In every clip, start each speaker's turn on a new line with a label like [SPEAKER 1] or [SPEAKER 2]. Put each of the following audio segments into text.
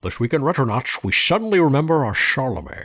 [SPEAKER 1] This week in Retronauts, we suddenly remember our Charlemagne.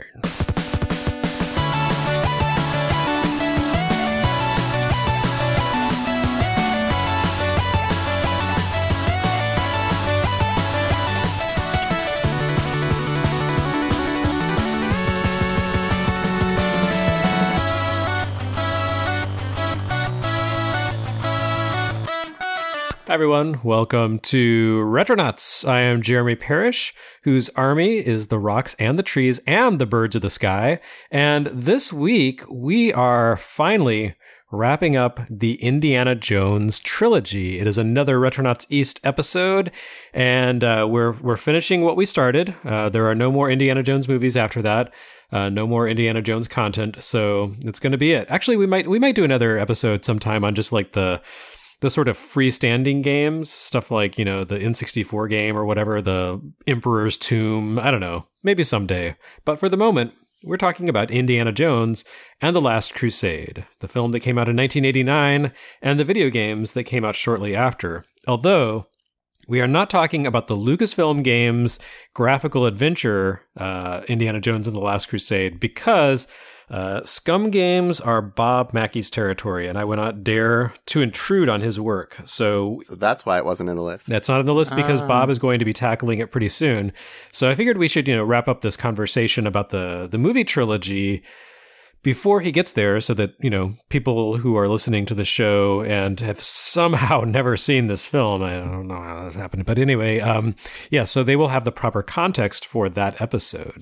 [SPEAKER 1] Hi everyone, welcome to Retronauts. I am Jeremy Parrish, whose army is the rocks and the trees and the birds of the sky. And this week, we are finally wrapping up the Indiana Jones trilogy. It is another Retronauts East episode, and we're finishing what we started. There are no more Indiana Jones movies after that. No more Indiana Jones content, so it's going to be it. Actually, we might do another episode sometime on just like the sort of freestanding games, stuff like, you know, the N64 game or whatever, the Emperor's Tomb, I don't know, maybe someday. But for the moment, we're talking about Indiana Jones and The Last Crusade, the film that came out in 1989, and the video games that came out shortly after. Although, we are not talking about the Lucasfilm Games graphical adventure, Indiana Jones and The Last Crusade, because Scum Games are Bob Mackey's territory, and I would not dare to intrude on his work. So
[SPEAKER 2] that's why it wasn't in the list.
[SPEAKER 1] That's not in the list because Bob is going to be tackling it pretty soon. So I figured we should, wrap up this conversation about the movie trilogy before he gets there, so that, people who are listening to the show and have somehow never seen this film, I don't know how this happened, but anyway, so they will have the proper context for that episode.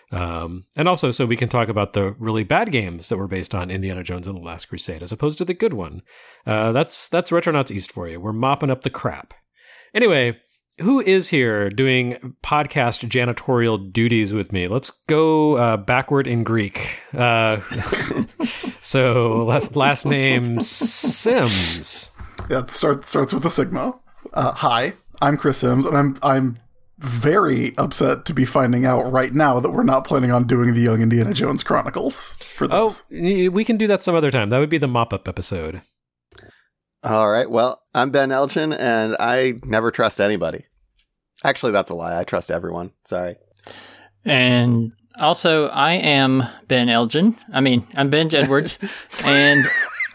[SPEAKER 1] And also so we can talk about the really bad games that were based on Indiana Jones and the Last Crusade, as opposed to the good one. That's Retronauts East for you. We're mopping up the crap. Anyway, who is here doing podcast janitorial duties with me? Let's go backward in Greek. So last name Sims.
[SPEAKER 3] Yeah, it starts with a sigma. Hi, I'm Chris Sims, and I'm very upset to be finding out right now that we're not planning on doing the Young Indiana Jones Chronicles for this.
[SPEAKER 1] Oh, we can do that some other time. That would be the mop-up episode.
[SPEAKER 2] All right. Well, I'm Ben Elgin, and I never trust anybody. Actually, that's a lie. I trust everyone. Sorry.
[SPEAKER 4] And also, I am Ben Elgin. I'm Ben Edwards, and...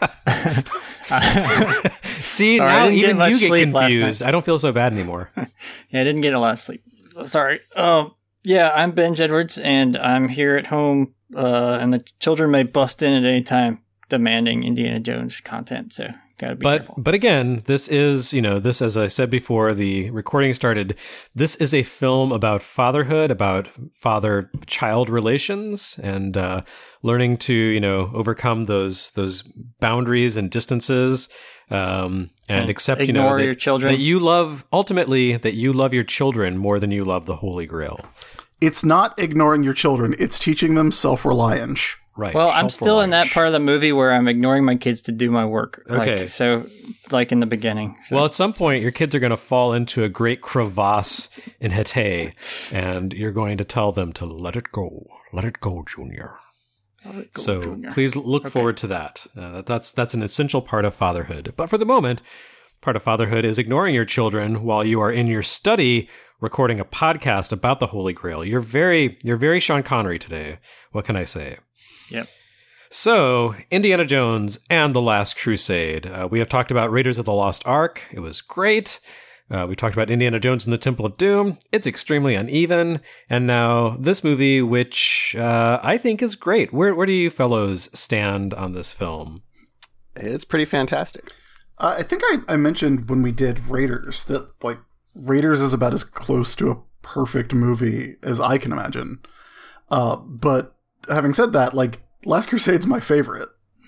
[SPEAKER 1] See, sorry, now even you get confused. I don't feel so bad anymore.
[SPEAKER 4] Yeah, I didn't get a lot of sleep. Sorry. I'm Ben Edwards, and I'm here at home, and the children may bust in at any time demanding Indiana Jones content, so gotta be careful.
[SPEAKER 1] But again, this is, this, as I said before the recording started, this is a film about fatherhood, about father-child relations, and learning to, overcome those boundaries and distances, and accept,
[SPEAKER 4] your children.
[SPEAKER 1] that you love your children more than you love the Holy Grail.
[SPEAKER 3] It's not ignoring your children, it's teaching them self-reliance.
[SPEAKER 1] Right.
[SPEAKER 4] Well, I'm still in that part of the movie where I'm ignoring my kids to do my work.
[SPEAKER 1] Okay.
[SPEAKER 4] Like in the beginning. So.
[SPEAKER 1] Well, at some point, your kids are going to fall into a great crevasse in Hetay, and you're going to tell them to let it go. Let it go, Junior. Junior. Please look forward to that. That's an essential part of fatherhood. But for the moment, part of fatherhood is ignoring your children while you are in your study recording a podcast about the Holy Grail. You're very Sean Connery today. What can I say?
[SPEAKER 4] Yep.
[SPEAKER 1] So, Indiana Jones and The Last Crusade. We have talked about Raiders of the Lost Ark. It was great. We talked about Indiana Jones and the Temple of Doom. It's extremely uneven. And now this movie, which I think is great. Where do you fellows stand on this film?
[SPEAKER 2] It's pretty fantastic.
[SPEAKER 3] I think I mentioned when we did Raiders that, Raiders is about as close to a perfect movie as I can imagine. But having said that, Last Crusade's my favorite.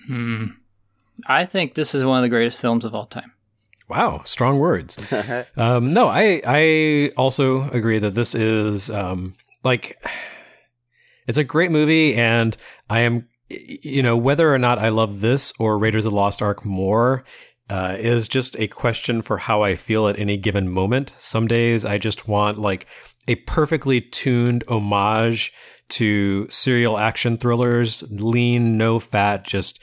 [SPEAKER 4] I think this is one of the greatest films of all time.
[SPEAKER 1] Wow, strong words. No, I also agree that this is it's a great movie, and I am, whether or not I love this or Raiders of the Lost Ark more is just a question for how I feel at any given moment. Some days I just want a perfectly tuned homage to serial action thrillers, lean, no fat, just,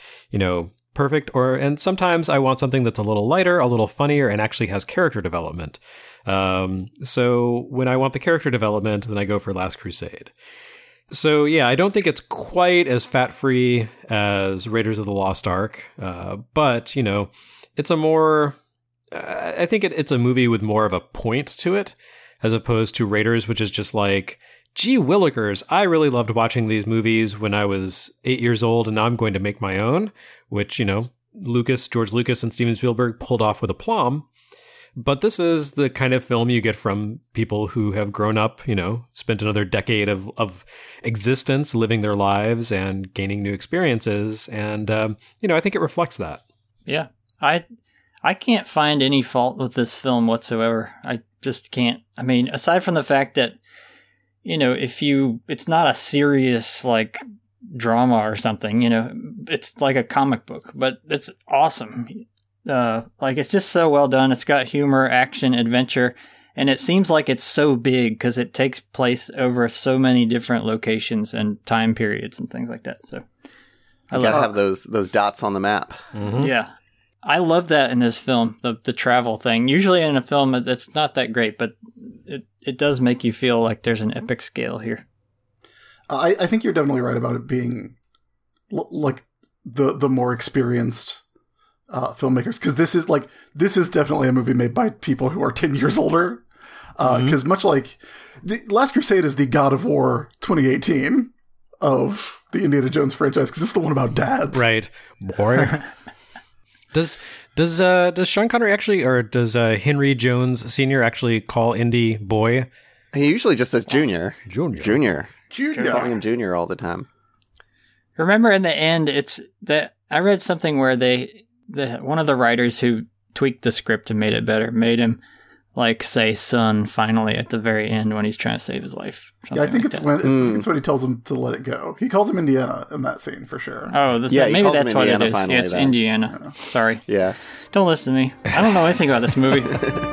[SPEAKER 1] perfect. And sometimes I want something that's a little lighter, a little funnier, and actually has character development. So when I want the character development, then I go for Last Crusade. So yeah, I don't think it's quite as fat-free as Raiders of the Lost Ark, but, you know, it's a more... I think it's a movie with more of a point to it, as opposed to Raiders, which is just like, gee willikers, I really loved watching these movies when I was 8 years old, and now I'm going to make my own, which, you know, George Lucas and Steven Spielberg pulled off with aplomb. But this is the kind of film you get from people who have grown up, you know, spent another decade of existence, living their lives and gaining new experiences. And, you know, I think it reflects that.
[SPEAKER 4] Yeah. I can't find any fault with this film whatsoever. I just can't. I mean, aside from the fact that, you know, it's not a serious, like, drama or something, you know, it's like a comic book, but it's awesome. Like, it's just so well done. It's got humor, action, adventure, and it seems like it's so big because it takes place over so many different locations and time periods and things like that. So
[SPEAKER 2] I gotta have those dots on the map.
[SPEAKER 1] Mm-hmm.
[SPEAKER 4] Yeah. I love that in this film, the travel thing. Usually in a film that's not that great, but it does make you feel like there's an epic scale here.
[SPEAKER 3] I think you're definitely right about it being like the more experienced filmmakers, because this is definitely a movie made by people who are 10 years older. Because much like the Last Crusade is the God of War 2018 of the Indiana Jones franchise, because it's the one about dads,
[SPEAKER 1] right? Boy. Does Sean Connery actually, or does Henry Jones Sr. actually call Indy boy?
[SPEAKER 2] He usually just says Junior.
[SPEAKER 1] Junior.
[SPEAKER 2] Calling him Junior all the time.
[SPEAKER 4] Remember in the end, it's that I read something where one of the writers who tweaked the script and made it better made him like say son finally at the very end when he's trying to save his life.
[SPEAKER 3] Yeah, I think it's when he tells him to let it go. He calls him Indiana in that scene for sure.
[SPEAKER 4] Oh, maybe that's what it is. Yeah, it's Indiana. Yeah. Sorry.
[SPEAKER 2] Yeah.
[SPEAKER 4] Don't listen to me. I don't know anything about this movie.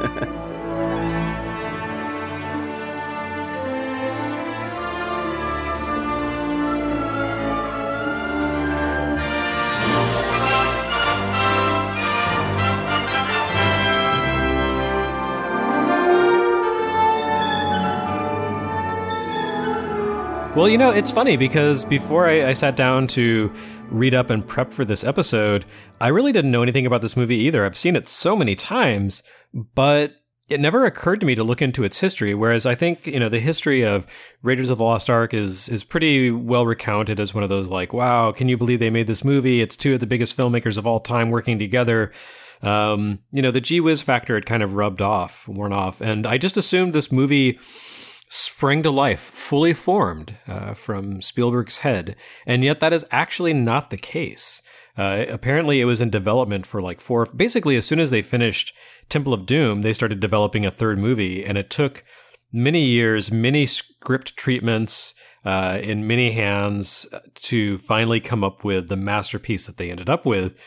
[SPEAKER 1] Well, you know, it's funny because before I sat down to read up and prep for this episode, I really didn't know anything about this movie either. I've seen it so many times, but it never occurred to me to look into its history. Whereas I think, you know, the history of Raiders of the Lost Ark is pretty well recounted as one of those like, wow, can you believe they made this movie? It's two of the biggest filmmakers of all time working together. You know, the gee whiz factor had kind of worn off. And I just assumed this movie sprang to life, fully formed from Spielberg's head. And yet that is actually not the case. Apparently it was in development for like basically as soon as they finished Temple of Doom, they started developing a third movie, and it took many years, many script treatments in many hands to finally come up with the masterpiece that they ended up with.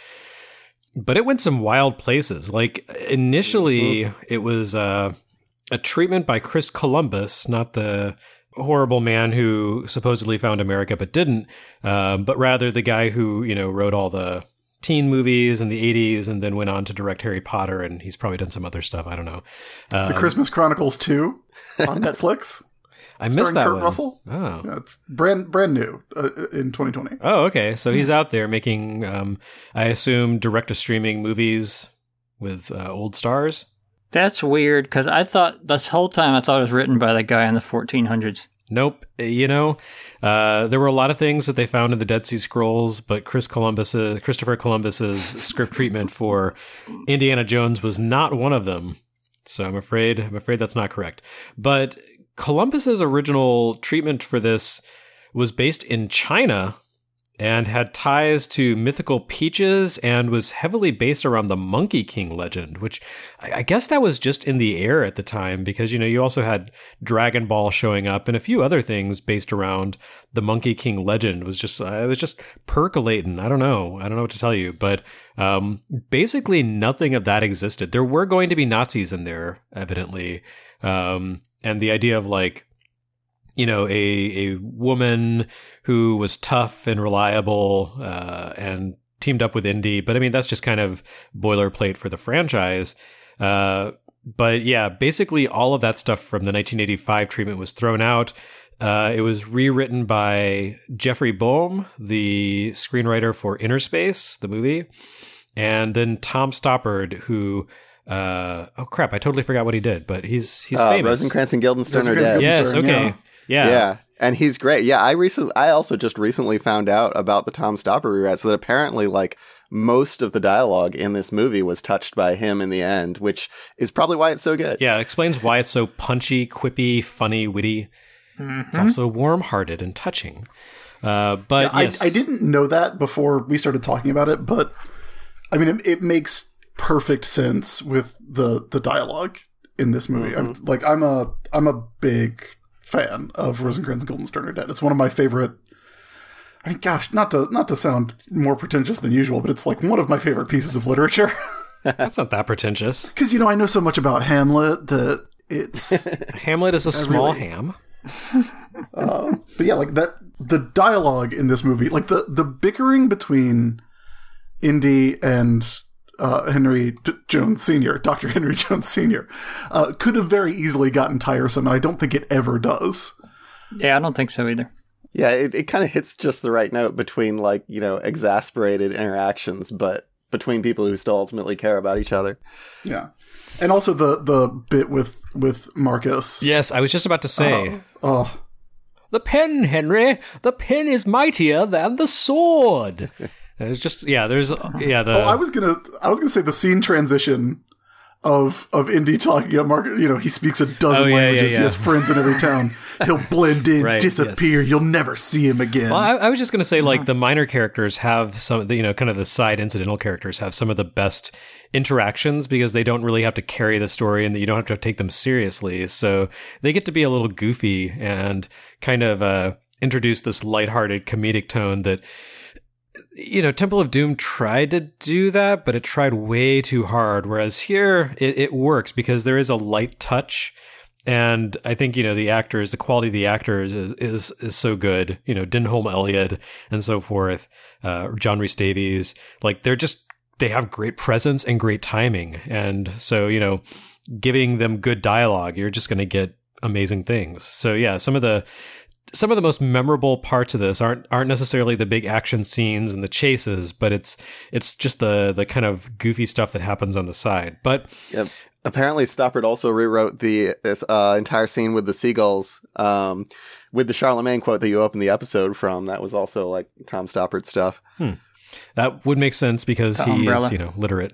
[SPEAKER 1] But it went some wild places. Like initially it was a treatment by Chris Columbus, not the horrible man who supposedly found America but didn't, but rather the guy who, you know, wrote all the teen movies in the 80s and then went on to direct Harry Potter, and he's probably done some other stuff. I don't know.
[SPEAKER 3] The Christmas Chronicles 2 on Netflix.
[SPEAKER 1] I missed that
[SPEAKER 3] Kurt
[SPEAKER 1] one.
[SPEAKER 3] Russell.
[SPEAKER 1] Oh.
[SPEAKER 3] Yeah, it's brand new in 2020.
[SPEAKER 1] Oh, okay. So he's out there making, I assume, direct-to-streaming movies with old stars?
[SPEAKER 4] That's weird, because I thought this whole time it was written by the guy in the 1400s.
[SPEAKER 1] Nope. You know, there were a lot of things that they found in the Dead Sea Scrolls, but Christopher Columbus's script treatment for Indiana Jones was not one of them. So I'm afraid that's not correct. But Columbus's original treatment for this was based in China and had ties to mythical peaches and was heavily based around the Monkey King legend, which I guess that was just in the air at the time because, you know, you also had Dragon Ball showing up and a few other things based around the Monkey King legend. It was just percolating. I don't know what to tell you, but basically nothing of that existed. There were going to be Nazis in there, evidently, and the idea of like, you know, a woman who was tough and reliable and teamed up with Indy. But I mean, that's just kind of boilerplate for the franchise. But yeah, basically all of that stuff from the 1985 treatment was thrown out. It was rewritten by Jeffrey Boehm, the screenwriter for Inner Space, the movie, and then Tom Stoppard, who oh crap, I totally forgot what he did, but he's famous.
[SPEAKER 2] Rosencrantz and Guildenstern are dead.
[SPEAKER 1] Yes, okay, yeah,
[SPEAKER 2] and he's great. Yeah, I also just recently found out about the Tom Stoppard rewrites that apparently like most of the dialogue in this movie was touched by him in the end, which is probably why it's so good.
[SPEAKER 1] Yeah, it explains why it's so punchy, quippy, funny, witty. It's also warm-hearted and touching. But
[SPEAKER 3] yeah,
[SPEAKER 1] yes.
[SPEAKER 3] I didn't know that before we started talking about it, but I mean, it makes perfect sense with the dialogue in this movie.
[SPEAKER 2] Mm-hmm.
[SPEAKER 3] I'm a big fan of Rosencrantz and Guildenstern are Dead. It's one of my favorite. I mean, gosh, not to sound more pretentious than usual, but it's like one of my favorite pieces of literature.
[SPEAKER 1] That's not that pretentious.
[SPEAKER 3] Because I know so much about Hamlet that it's
[SPEAKER 1] Hamlet is a small ham.
[SPEAKER 3] But yeah, like that, the dialogue in this movie, like the bickering between Indy and Henry Jones Sr., Dr. Henry Jones Sr., could have very easily gotten tiresome, and I don't think it ever does.
[SPEAKER 4] Yeah, I don't think so either.
[SPEAKER 2] Yeah, it kind of hits just the right note between like, exasperated interactions, but between people who still ultimately care about each other.
[SPEAKER 3] Yeah. And also the bit with Marcus.
[SPEAKER 1] Yes, I was just about to say.
[SPEAKER 3] The
[SPEAKER 1] pen, Henry. The pen is mightier than the sword. It's just there's
[SPEAKER 3] I was gonna say the scene transition of Indy talking about Marcus. He speaks a dozen languages. He has friends in every town. He'll blend in, disappear. Yes. You'll never see him again.
[SPEAKER 1] Well, I was just gonna say like the minor characters have some, kind of the side incidental characters have some of the best interactions because they don't really have to carry the story and that you don't have to take them seriously. So they get to be a little goofy and kind of introduce this lighthearted comedic tone that, Temple of Doom tried to do that, but it tried way too hard. Whereas here it works because there is a light touch. And I think, the quality of the actors is so good. Denholm Elliott and so forth, John Rhys Davies, like they have great presence and great timing. And so, giving them good dialogue, you're just going to get amazing things. So yeah, some of the most memorable parts of this aren't necessarily the big action scenes and the chases, but it's just the kind of goofy stuff that happens on the side. But
[SPEAKER 2] yep. Apparently Stoppard also rewrote this entire scene with the seagulls, with the Charlemagne quote that you opened the episode from. That was also like Tom Stoppard stuff.
[SPEAKER 1] That would make sense because he is, literate.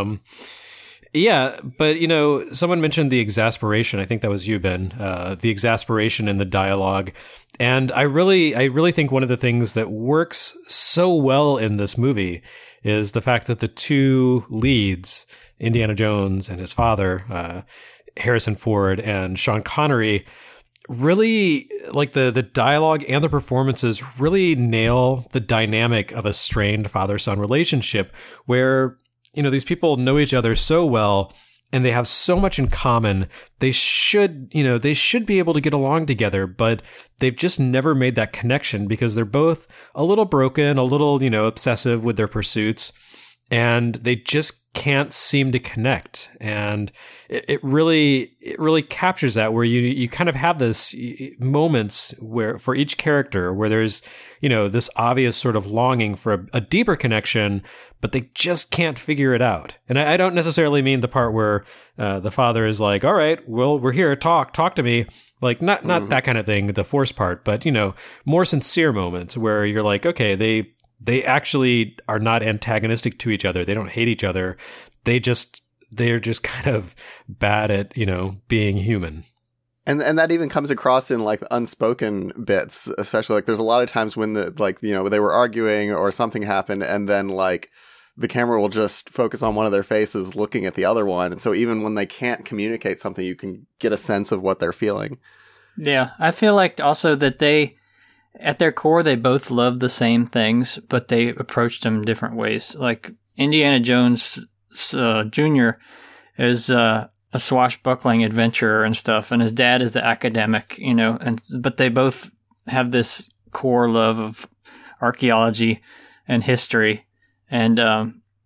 [SPEAKER 1] Yeah, but someone mentioned the exasperation. I think that was you, Ben. The exasperation in the dialogue, and I really think one of the things that works so well in this movie is the fact that the two leads, Indiana Jones and his father, Harrison Ford and Sean Connery, really like the dialogue and the performances really nail the dynamic of a strained father-son relationship where these people know each other so well and they have so much in common. They should be able to get along together, but they've just never made that connection because they're both a little broken, a little, obsessive with their pursuits, and they just can't seem to connect. And it really captures that where you kind of have this moments where for each character where there's, this obvious sort of longing for a deeper connection, but they just can't figure it out. And I don't necessarily mean the part where the father is like, all right, well, we're here, talk to me. Like not that kind of thing, the force part, but, more sincere moments where you're like, okay, they actually are not antagonistic to each other. They don't hate each other. They're just kind of bad at, being human.
[SPEAKER 2] And that even comes across in like unspoken bits, especially like there's a lot of times when they were arguing or something happened and then like the camera will just focus on one of their faces looking at the other one. And so even when they can't communicate something, you can get a sense of what they're feeling. Yeah.
[SPEAKER 4] I feel like also that at their core, they both love the same things, but they approached them different ways. Like Indiana Jones Jr. is a swashbuckling adventurer and stuff, and his dad is the academic, but they both have this core love of archaeology and history. And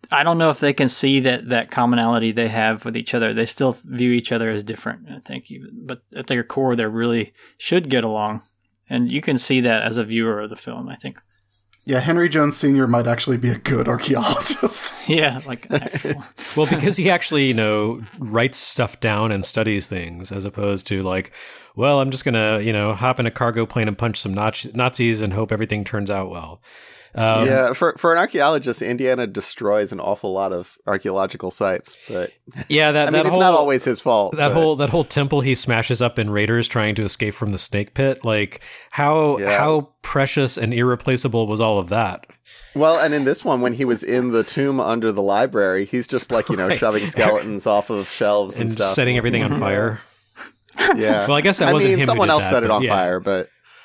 [SPEAKER 4] I don't know if they can see that commonality they have with each other. They still view each other as different, I think. But at their core, they really should get along. And you can see that as a viewer of the film, I think.
[SPEAKER 3] Yeah, Henry Jones Sr. might actually be a good archaeologist.
[SPEAKER 4] Yeah, like actual.
[SPEAKER 1] Well, because he actually, writes stuff down and studies things, as opposed to like, well, I'm just going to, hop in a cargo plane and punch some Nazis and hope everything turns out well.
[SPEAKER 2] Yeah, for an archaeologist, Indiana destroys an awful lot of archaeological sites, but
[SPEAKER 1] yeah, that
[SPEAKER 2] it's
[SPEAKER 1] whole,
[SPEAKER 2] not always his fault.
[SPEAKER 1] That whole temple he smashes up in Raiders trying to escape from the snake pit, like how precious and irreplaceable was all of that?
[SPEAKER 2] Well, and in this one, when he was in the tomb under the library, he's just like right. Shoving skeletons off of shelves and stuff,
[SPEAKER 1] setting everything on fire.
[SPEAKER 2] Yeah,
[SPEAKER 1] well, I guess that wasn't him.
[SPEAKER 2] Someone else
[SPEAKER 1] that,
[SPEAKER 2] set it on fire, but.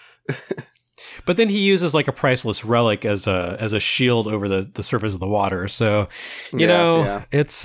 [SPEAKER 1] But then he uses like a priceless relic as a shield over the surface of the water. So, it's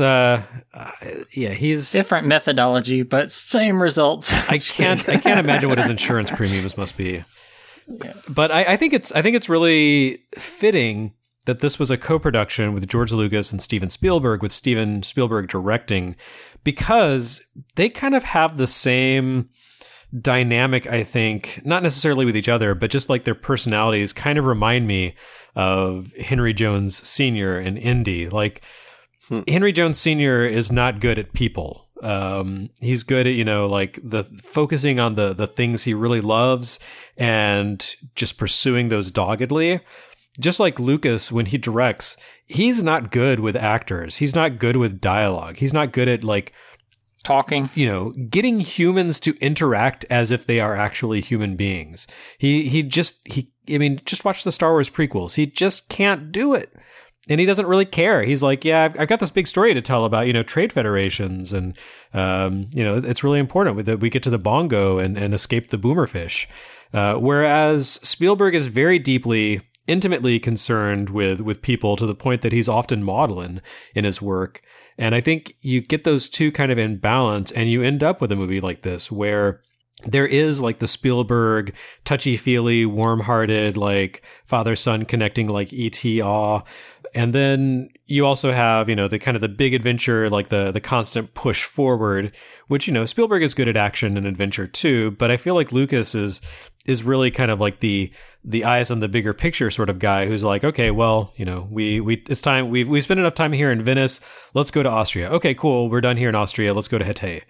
[SPEAKER 1] he's
[SPEAKER 4] different methodology, but same results.
[SPEAKER 1] I can't imagine what his insurance premiums must be. Yeah. But I think it's really fitting that this was a co-production with George Lucas and Steven Spielberg, with Steven Spielberg directing, because they kind of have the same dynamic, I think, not necessarily with each other, but just like their personalities kind of remind me of Henry Jones Sr. and Indy. Like Henry Jones Sr. is not good at people. He's good at, like the focusing on the things he really loves and just pursuing those doggedly. Just like Lucas, when he directs, he's not good with actors. He's not good with dialogue. He's not good at like
[SPEAKER 4] talking,
[SPEAKER 1] getting humans to interact as if they are actually human beings. Just watch the Star Wars prequels. He just can't do it. And he doesn't really care. He's like, yeah, I've got this big story to tell about, trade federations. And, it's really important that we get to the bongo and escape the boomerfish. Whereas Spielberg is very deeply, intimately concerned with people, to the point that he's often maudlin in his work. And I think you get those two kind of in balance, and you end up with a movie like this where there is like the Spielberg touchy-feely, warm-hearted, like father-son connecting, like E.T. awe. And then you also have, the kind of the big adventure, like the constant push forward, which, Spielberg is good at action and adventure too. But I feel like Lucas is really kind of like the eyes on the bigger picture sort of guy who's like, okay, well, it's time. We've spent enough time here in Venice. Let's go to Austria. Okay, cool. We're done here in Austria. Let's go to Hété.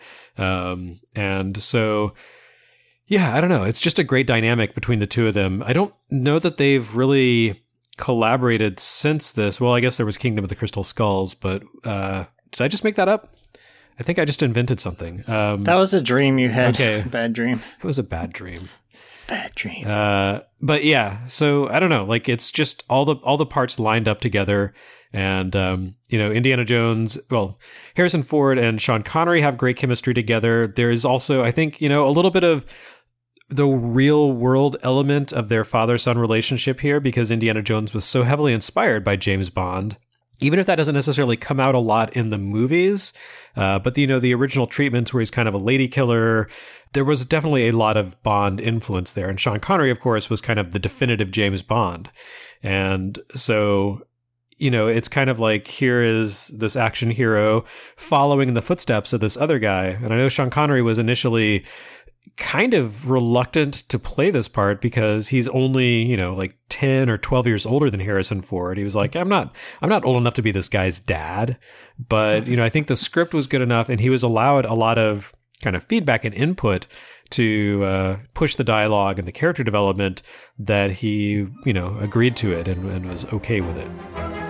[SPEAKER 1] And so, yeah, I don't know. It's just a great dynamic between the two of them. I don't know that they've really collaborated since this. Well, I guess there was Kingdom of the Crystal Skulls, but did I just make that up? I think I just invented something.
[SPEAKER 4] That was a dream you had.
[SPEAKER 1] Okay.
[SPEAKER 4] Bad dream.
[SPEAKER 1] It was a bad dream.
[SPEAKER 4] Bad dream.
[SPEAKER 1] But yeah, so I don't know. Like, it's just all the parts lined up together. And, Indiana Jones, well, Harrison Ford and Sean Connery have great chemistry together. There is also, I think, a little bit of the real world element of their father-son relationship here, because Indiana Jones was so heavily inspired by James Bond. Even if that doesn't necessarily come out a lot in the movies, but the original treatments where he's kind of a lady killer, there was definitely a lot of Bond influence there. And Sean Connery, of course, was kind of the definitive James Bond. And so, it's kind of like, here is this action hero following in the footsteps of this other guy. And I know Sean Connery was initially kind of reluctant to play this part because he's only, like 10 or 12 years older than Harrison Ford. He was like, I'm not old enough to be this guy's dad. But, I think the script was good enough, and he was allowed a lot of kind of feedback and input to push the dialogue and the character development, that he, agreed to it and was okay with it.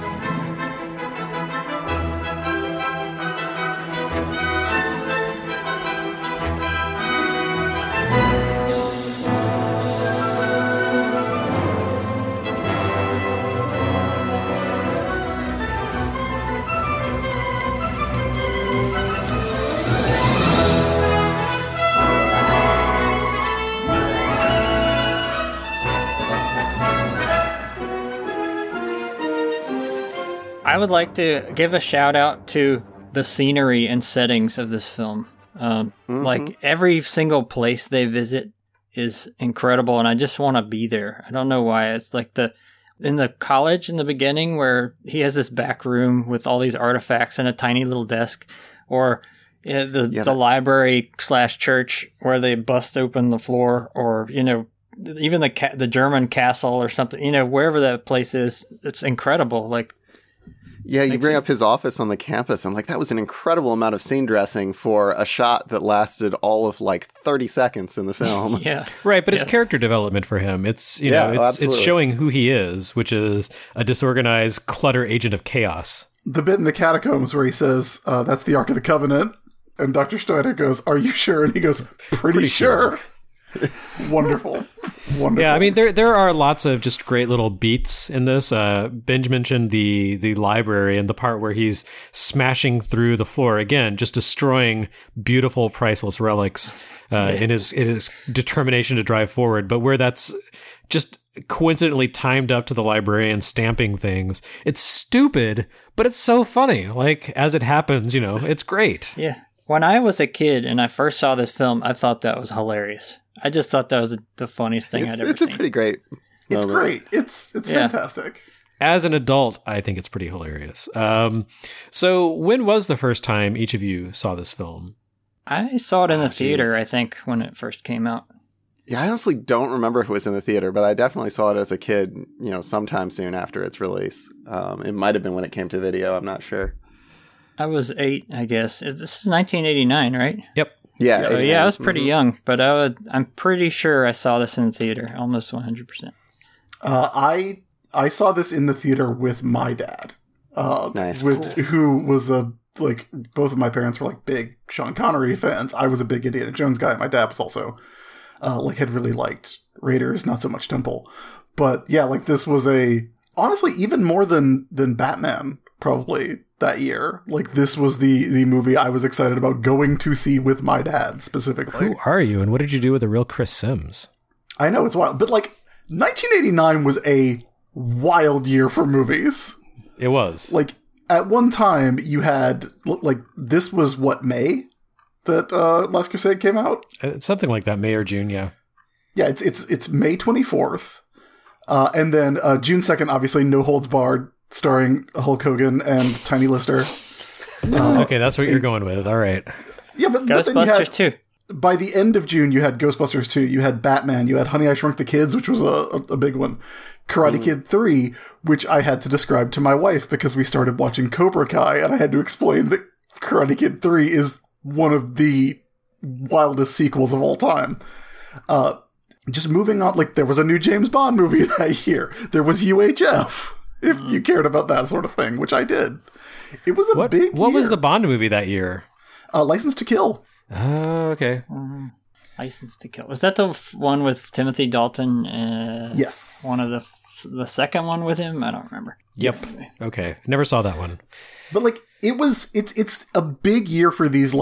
[SPEAKER 4] I would like to give a shout out to the scenery and settings of this film. Like, every single place they visit is incredible, and I just want to be there. I don't know why. It's like in the college in the beginning where he has this back room with all these artifacts and a tiny little desk, or the library / church where they bust open the floor, or even the German castle or something, wherever that place is, it's incredible. Like,
[SPEAKER 2] yeah, you bring up his office on the campus, and like that was an incredible amount of scene dressing for a shot that lasted all of like 30 seconds in the film.
[SPEAKER 4] Yeah,
[SPEAKER 1] right. But it's character development for him. It's it's showing who he is, which is a disorganized clutter agent of chaos.
[SPEAKER 3] The bit in the catacombs where he says, "That's the Ark of the Covenant," and Dr. Steiner goes, "Are you sure?" And he goes, "Pretty sure." Wonderful.
[SPEAKER 1] Yeah, I mean, there are lots of just great little beats in this. Benj mentioned the library and the part where he's smashing through the floor again, just destroying beautiful, priceless relics in his determination to drive forward. But where that's just coincidentally timed up to the librarian stamping things, it's stupid, but it's so funny. Like, as it happens, it's great.
[SPEAKER 4] Yeah. When I was a kid and I first saw this film, I thought that was hilarious. I just thought that was the funniest thing I'd ever seen.
[SPEAKER 2] It's a pretty great moment.
[SPEAKER 3] It's great. It's fantastic.
[SPEAKER 1] As an adult, I think it's pretty hilarious. So when was the first time each of you saw this film?
[SPEAKER 4] I saw it in the theater, I think, when it first came out.
[SPEAKER 2] Yeah, I honestly don't remember if it was in the theater, but I definitely saw it as a kid, sometime soon after its release. It might have been when it came to video. I'm not sure.
[SPEAKER 4] I was 8, I guess. This is 1989, right?
[SPEAKER 1] Yep.
[SPEAKER 2] Yeah.
[SPEAKER 4] So, I was pretty young, but I'm pretty sure I saw this in the theater, almost 100%.
[SPEAKER 3] I saw this in the theater with my dad.
[SPEAKER 2] Nice.
[SPEAKER 3] Who was both of my parents were like big Sean Connery fans. I was a big Indiana Jones guy. My dad was also had really liked Raiders, not so much Temple. But yeah, this was honestly even more than Batman probably that year. This was the movie I was excited about going to see with my dad specifically.
[SPEAKER 1] Who are you, and what did you do with the real Chris Sims?
[SPEAKER 3] I know, it's wild, but 1989 was a wild year for movies.
[SPEAKER 1] It was.
[SPEAKER 3] At one time you had this was May that Last Crusade came out?
[SPEAKER 1] It's something like that, May or June, yeah.
[SPEAKER 3] Yeah, it's May 24th. And then June 2nd, obviously, No Holds Barred, starring Hulk Hogan and Tiny Lister.
[SPEAKER 1] Okay, that's what you're going with. All right.
[SPEAKER 3] Yeah, but
[SPEAKER 4] Ghostbusters 2.
[SPEAKER 3] By the end of June, you had Ghostbusters 2, you had Batman, you had Honey, I Shrunk the Kids, which was a big one. Karate Kid 3, which I had to describe to my wife because we started watching Cobra Kai, and I had to explain that Karate Kid 3 is one of the wildest sequels of all time. Just moving on, there was a new James Bond movie that year. There was UHF, if you cared about that sort of thing, which I did. It was a big year.
[SPEAKER 1] What was the Bond movie that year?
[SPEAKER 3] License to Kill.
[SPEAKER 1] Oh, okay.
[SPEAKER 4] License to Kill. Was that the one with Timothy Dalton?
[SPEAKER 3] Yes.
[SPEAKER 4] One of the second one with him? I don't remember.
[SPEAKER 1] Yep. Yes. Okay. Never saw that one.
[SPEAKER 3] But it's a big year for these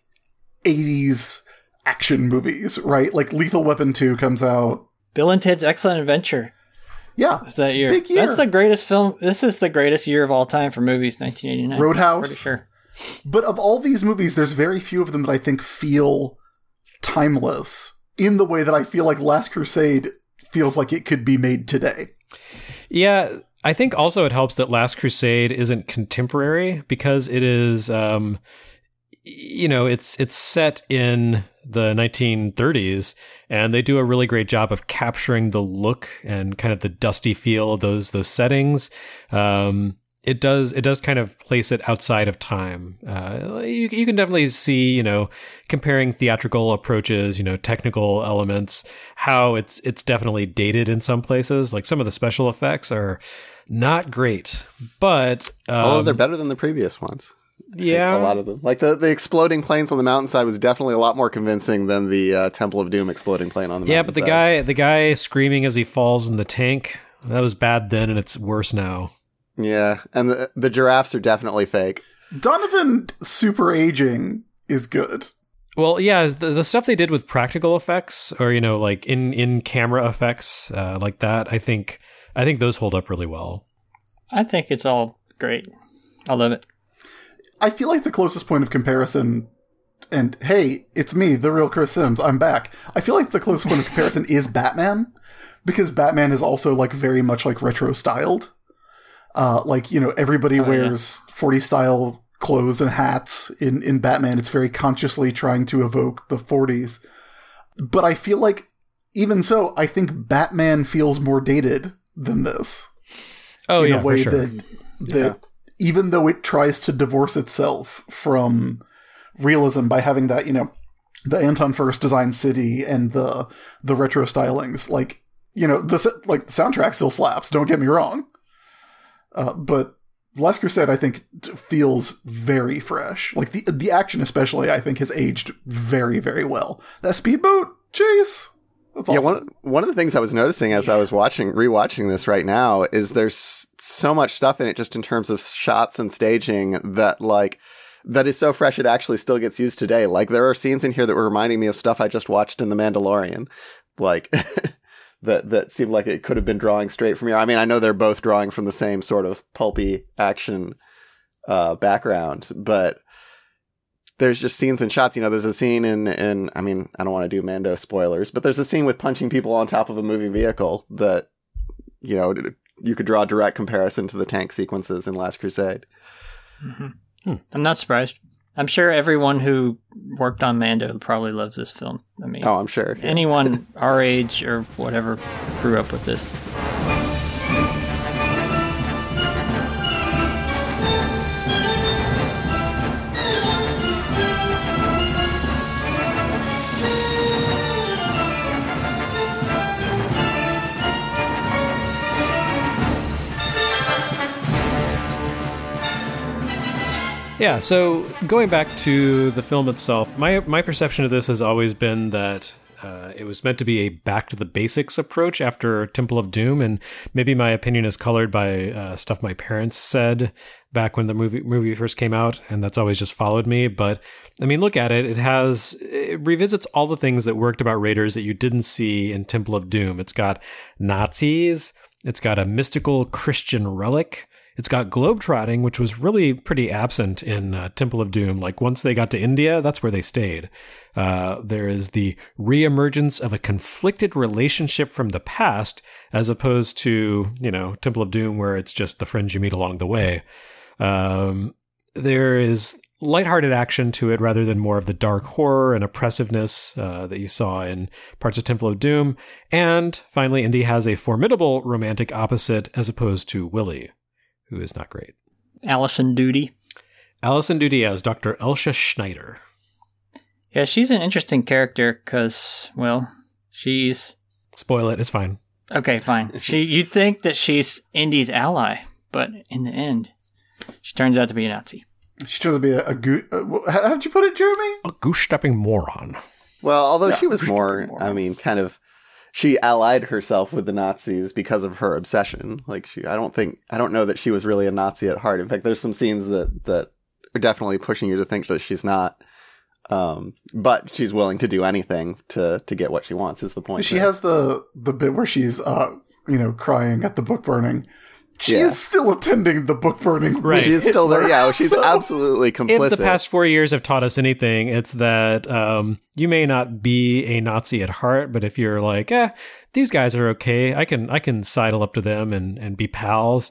[SPEAKER 3] 80s action movies, right? Lethal Weapon 2 comes out.
[SPEAKER 4] Bill and Ted's Excellent Adventure.
[SPEAKER 3] Yeah.
[SPEAKER 4] It's that year.
[SPEAKER 3] Big year.
[SPEAKER 4] That's the greatest film. This is the greatest year of all time for movies, 1989.
[SPEAKER 3] Roadhouse.
[SPEAKER 4] Pretty sure.
[SPEAKER 3] But of all these movies, there's very few of them that I think feel timeless in the way that I feel like Last Crusade feels like it could be made today.
[SPEAKER 1] Yeah, I think also it helps that Last Crusade isn't contemporary because it is, it's set in the 1930s, and they do a really great job of capturing the look and kind of the dusty feel of those settings. It does kind of place it outside of time. You can definitely see, comparing theatrical approaches, technical elements, how it's definitely dated in some places. Like some of the special effects are not great, but
[SPEAKER 2] they're better than the previous ones.
[SPEAKER 1] Yeah,
[SPEAKER 2] a lot of them. The exploding planes on the mountainside was definitely a lot more convincing than the Temple of Doom exploding plane on the mountainside.
[SPEAKER 1] Yeah, but the guy screaming as he falls in the tank, that was bad then, and it's worse now.
[SPEAKER 2] Yeah, and the giraffes are definitely fake.
[SPEAKER 3] Donovan super aging is good.
[SPEAKER 1] Well, yeah, the stuff they did with practical effects, or in camera effects like that, I think those hold up really well.
[SPEAKER 4] I think it's all great. I love it.
[SPEAKER 3] I feel like the closest point of comparison and hey, it's me, the real Chris Sims, I'm back. I feel like the closest one of comparison is Batman, because Batman is also like very much like retro styled. Like, you know, everybody wears 40s style clothes and hats in Batman. It's very consciously trying to evoke the 40s. But I feel like, even so, I think Batman feels more dated than this.
[SPEAKER 1] Oh,
[SPEAKER 3] in
[SPEAKER 1] yeah,
[SPEAKER 3] a way
[SPEAKER 1] for sure.
[SPEAKER 3] that even though it tries to divorce itself from realism by having that, you know, the Anton Furst designed city and the retro stylings, like, you know, the soundtrack still slaps, don't get me wrong. But Last Crusade, I think, feels very fresh. Like, the action especially, I think, has aged very, very well. That speedboat chase, that's awesome.
[SPEAKER 2] Yeah, one of the things I was noticing as I was rewatching this right now is there's so much stuff in it just in terms of shots and staging that, like, that is so fresh it actually still gets used today. Like, there are scenes in here that were reminding me of stuff I just watched in The Mandalorian. Like... that seemed like it could have been drawing straight from here. I mean, I know they're both drawing from the same sort of pulpy action background, but there's just scenes and shots. You know, there's a scene in I mean, I don't want to do Mando spoilers, but there's a scene with punching people on top of a moving vehicle that, you know, you could draw a direct comparison to the tank sequences in Last Crusade.
[SPEAKER 4] Mm-hmm. I'm not surprised. I'm sure everyone who worked on Mando probably loves this film. I mean,
[SPEAKER 2] I'm sure. Yeah.
[SPEAKER 4] Anyone our age or whatever grew up with this.
[SPEAKER 1] Yeah, so going back to the film itself, my perception of this has always been that it was meant to be a back to the basics approach after Temple of Doom, and maybe my opinion is colored by stuff my parents said back when the movie first came out, and that's always just followed me. But I mean, look at it. It revisits all the things that worked about Raiders that you didn't see in Temple of Doom. It's got Nazis. It's got a mystical Christian relic. It's got globetrotting, which was really pretty absent in Temple of Doom. Like, once they got to India, that's where they stayed. There is the reemergence of a conflicted relationship from the past, as opposed to, you know, Temple of Doom, where it's just the friends you meet along the way. There is lighthearted action to it rather than more of the dark horror and oppressiveness that you saw in parts of Temple of Doom. And finally, Indy has a formidable romantic opposite as opposed to Willie, who is not great.
[SPEAKER 4] Alison Doody.
[SPEAKER 1] Alison Doody as Dr. Elsha Schneider.
[SPEAKER 4] Yeah, she's an interesting character because, well, she's...
[SPEAKER 1] Spoil it, it's fine.
[SPEAKER 4] Okay, fine. You'd think that she's Indy's ally, but in the end, she turns out to be a Nazi.
[SPEAKER 3] She turns out to be how did you put it, Jeremy?
[SPEAKER 1] A goose-stepping moron.
[SPEAKER 2] Well, although she was more, I mean, kind of... She allied herself with the Nazis because of her obsession. Like, I don't know that she was really a Nazi at heart. In fact, there's some scenes that are definitely pushing you to think that she's not. But she's willing to do anything to get what she wants, is the point.
[SPEAKER 3] She has the bit where she's, crying at the book burning. She is still attending the book burning.
[SPEAKER 1] Right.
[SPEAKER 2] She is still there. Yeah, she's absolutely complicit.
[SPEAKER 1] If the past 4 years have taught us anything, it's that you may not be a Nazi at heart, but if you're like, these guys are okay, I can sidle up to them and be pals.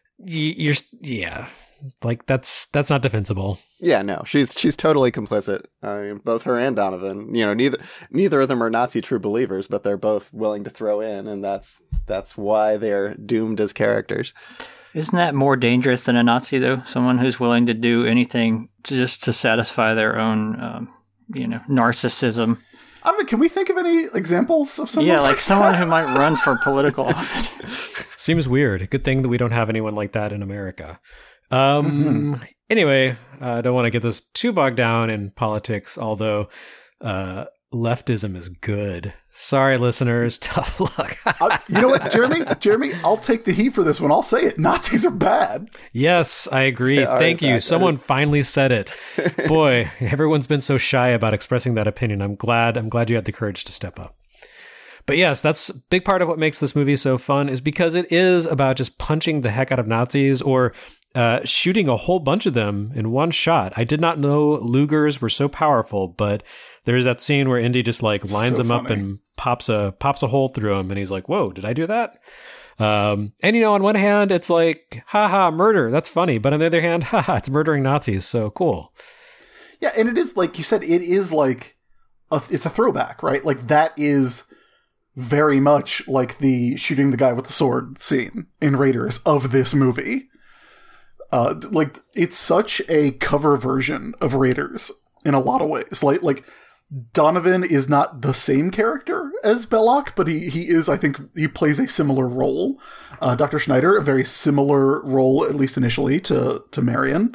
[SPEAKER 1] Like that's not defensible.
[SPEAKER 2] Yeah, no, she's totally complicit. I mean, both her and Donovan. You know, neither of them are Nazi true believers, but they're both willing to throw in, and that's why they're doomed as characters.
[SPEAKER 4] Isn't that more dangerous than a Nazi, though? Someone who's willing to do anything just to satisfy their own, narcissism.
[SPEAKER 3] I mean, can we think of any examples of someone?
[SPEAKER 4] Yeah, like someone who might run for political office.
[SPEAKER 1] Seems weird. Good thing that we don't have anyone like that in America. Anyway, I don't want to get this too bogged down in politics, although leftism is good. Sorry, listeners. Tough luck.
[SPEAKER 3] You know what, Jeremy, I'll take the heat for this one. I'll say it. Nazis are bad.
[SPEAKER 1] Yes, I agree. Thank you. Someone finally said it. Boy, everyone's been so shy about expressing that opinion. I'm glad you had the courage to step up. But yes, that's a big part of what makes this movie so fun, is because it is about just punching the heck out of Nazis, or shooting a whole bunch of them in one shot. I did not know Lugers were so powerful, but there's that scene where Indy just like lines
[SPEAKER 3] So
[SPEAKER 1] them up
[SPEAKER 3] funny.
[SPEAKER 1] and pops a hole through him, and he's like, "Whoa, did I do that?" And on one hand, it's like, haha, murder, that's funny, but on the other hand, haha, it's murdering Nazis, so cool.
[SPEAKER 3] Yeah, and it is, like you said, it is like, it's a throwback, right? Like, that is very much like the shooting the guy with the sword scene in Raiders of this movie. Like, it's such a cover version of Raiders in a lot of ways. Like Donovan is not the same character as Belloc, but he is, I think, he plays a similar role. Dr. Schneider, a very similar role, at least initially, to Marion.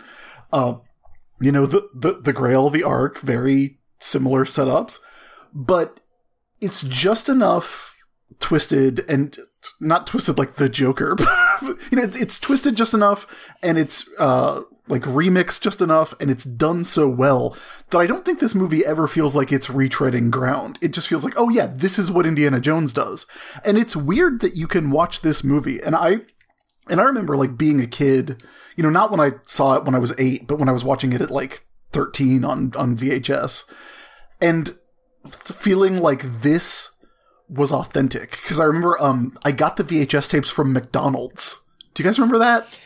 [SPEAKER 3] The Grail, the Ark, very similar setups. But it's just enough twisted, and not twisted like the Joker, but it's twisted just enough, and it's like remixed just enough, and it's done so well that I don't think this movie ever feels like it's retreading ground. It just feels like, oh yeah, this is what Indiana Jones does. And it's weird that you can watch this movie, and I remember like being a kid, not when I saw it when I was 8, but when I was watching it at like 13 on VHS, and feeling like this was authentic. Because I remember I got the VHS tapes from McDonald's. Do you guys remember that?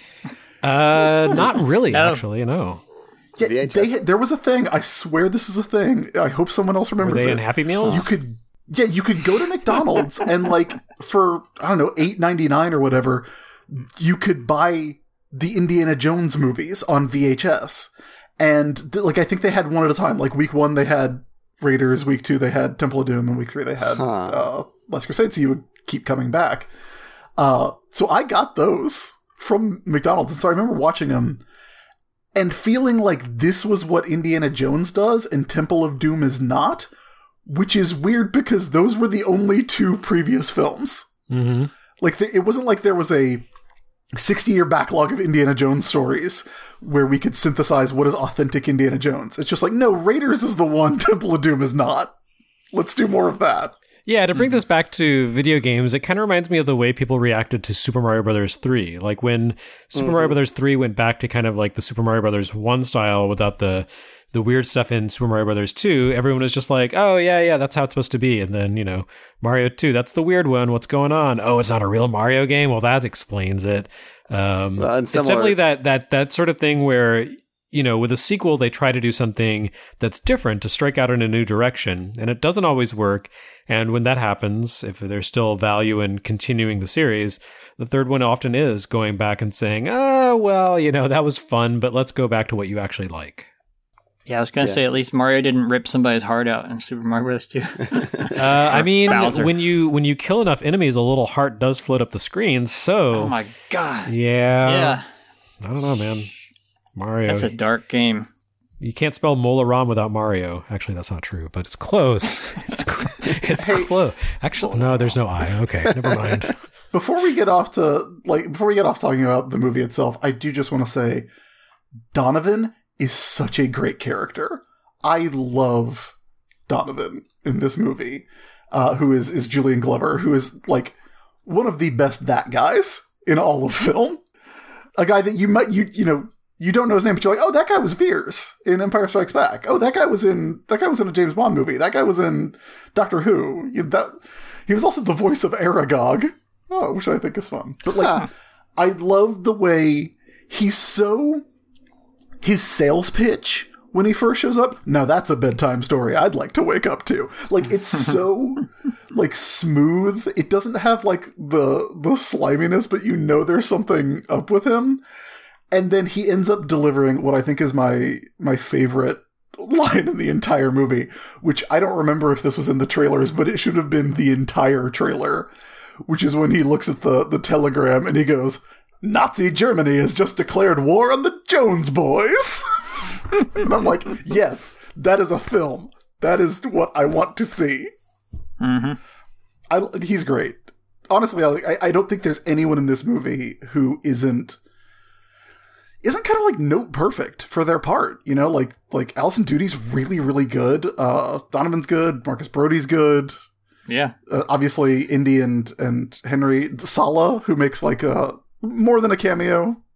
[SPEAKER 1] Not really,
[SPEAKER 4] No.
[SPEAKER 1] actually, no.
[SPEAKER 3] Yeah,
[SPEAKER 2] VHS?
[SPEAKER 3] there was a thing. I swear this is a thing. I hope someone else
[SPEAKER 1] Were
[SPEAKER 3] remembers
[SPEAKER 1] they
[SPEAKER 3] it.
[SPEAKER 1] in Happy Meals?
[SPEAKER 3] You could go to McDonald's and like for I don't know $8.99 or whatever, you could buy the Indiana Jones movies on VHS, and like I think they had one at a time. Like week 1 they had Raiders, week 2 they had Temple of Doom, and week 3 they had Last Crusade. So you would keep coming back. So I got those from McDonald's, and so I remember watching them and feeling like this was what Indiana Jones does and Temple of Doom is not, which is weird because those were the only 2 previous films.
[SPEAKER 1] Mm-hmm.
[SPEAKER 3] Like, it wasn't like there was a 60-year backlog of Indiana Jones stories where we could synthesize what is authentic Indiana Jones. It's just like, no, Raiders is the one, Temple of Doom is not. Let's do more of that.
[SPEAKER 1] Yeah, to bring this back to video games, it kind of reminds me of the way people reacted to Super Mario Brothers 3. Like when Super Mario Brothers 3 went back to kind of like the Super Mario Brothers 1 style without the weird stuff in Super Mario Brothers 2, everyone was just like, oh, yeah, that's how it's supposed to be. And then, Mario 2, that's the weird one. What's going on? Oh, it's not a real Mario game? Well, that explains it. It's definitely that sort of thing where, with a sequel, they try to do something that's different to strike out in a new direction, and it doesn't always work. And when that happens, if there's still value in continuing the series, the third one often is going back and saying, oh, well, that was fun, but let's go back to what you actually like.
[SPEAKER 4] Yeah, I was going to say, at least Mario didn't rip somebody's heart out in Super Mario Bros. 2.
[SPEAKER 1] I mean,
[SPEAKER 4] Bowser.
[SPEAKER 1] when you kill enough enemies, a little heart does float up the screen, so...
[SPEAKER 4] Oh my god.
[SPEAKER 1] Yeah. I don't know, man. Mario.
[SPEAKER 4] That's a dark game.
[SPEAKER 1] You can't spell Molaram without Mario. Actually, that's not true, but it's close. It's close. Actually, no, there's no I. Okay, never mind.
[SPEAKER 3] Before we get off talking about the movie itself, I do just want to say Donovan is such a great character. I love Donovan in this movie, who is Julian Glover, who is like one of the best that guys in all of film. A guy that you don't know his name, but you're like, oh, that guy was Veers in Empire Strikes Back. Oh, that guy was in a James Bond movie. That guy was in Doctor Who. He was also the voice of Aragog, which I think is fun. But like, I love the way his sales pitch when he first shows up. Now that's a bedtime story I'd like to wake up to. Like, it's so like smooth. It doesn't have like the sliminess, but there's something up with him. And then he ends up delivering what I think is my favorite line in the entire movie, which I don't remember if this was in the trailers, but it should have been the entire trailer, which is when he looks at the telegram and he goes, Nazi Germany has just declared war on the Jones boys. And I'm like, yes, that is a film. That is what I want to see.
[SPEAKER 4] Mm-hmm.
[SPEAKER 3] He's great. Honestly, I don't think there's anyone in this movie who isn't kind of like note perfect for their part, like Alison Doodie's really, really good. Donovan's good. Marcus Brody's good.
[SPEAKER 4] Yeah.
[SPEAKER 3] Obviously Indy and Henry Sala, who makes like more than a cameo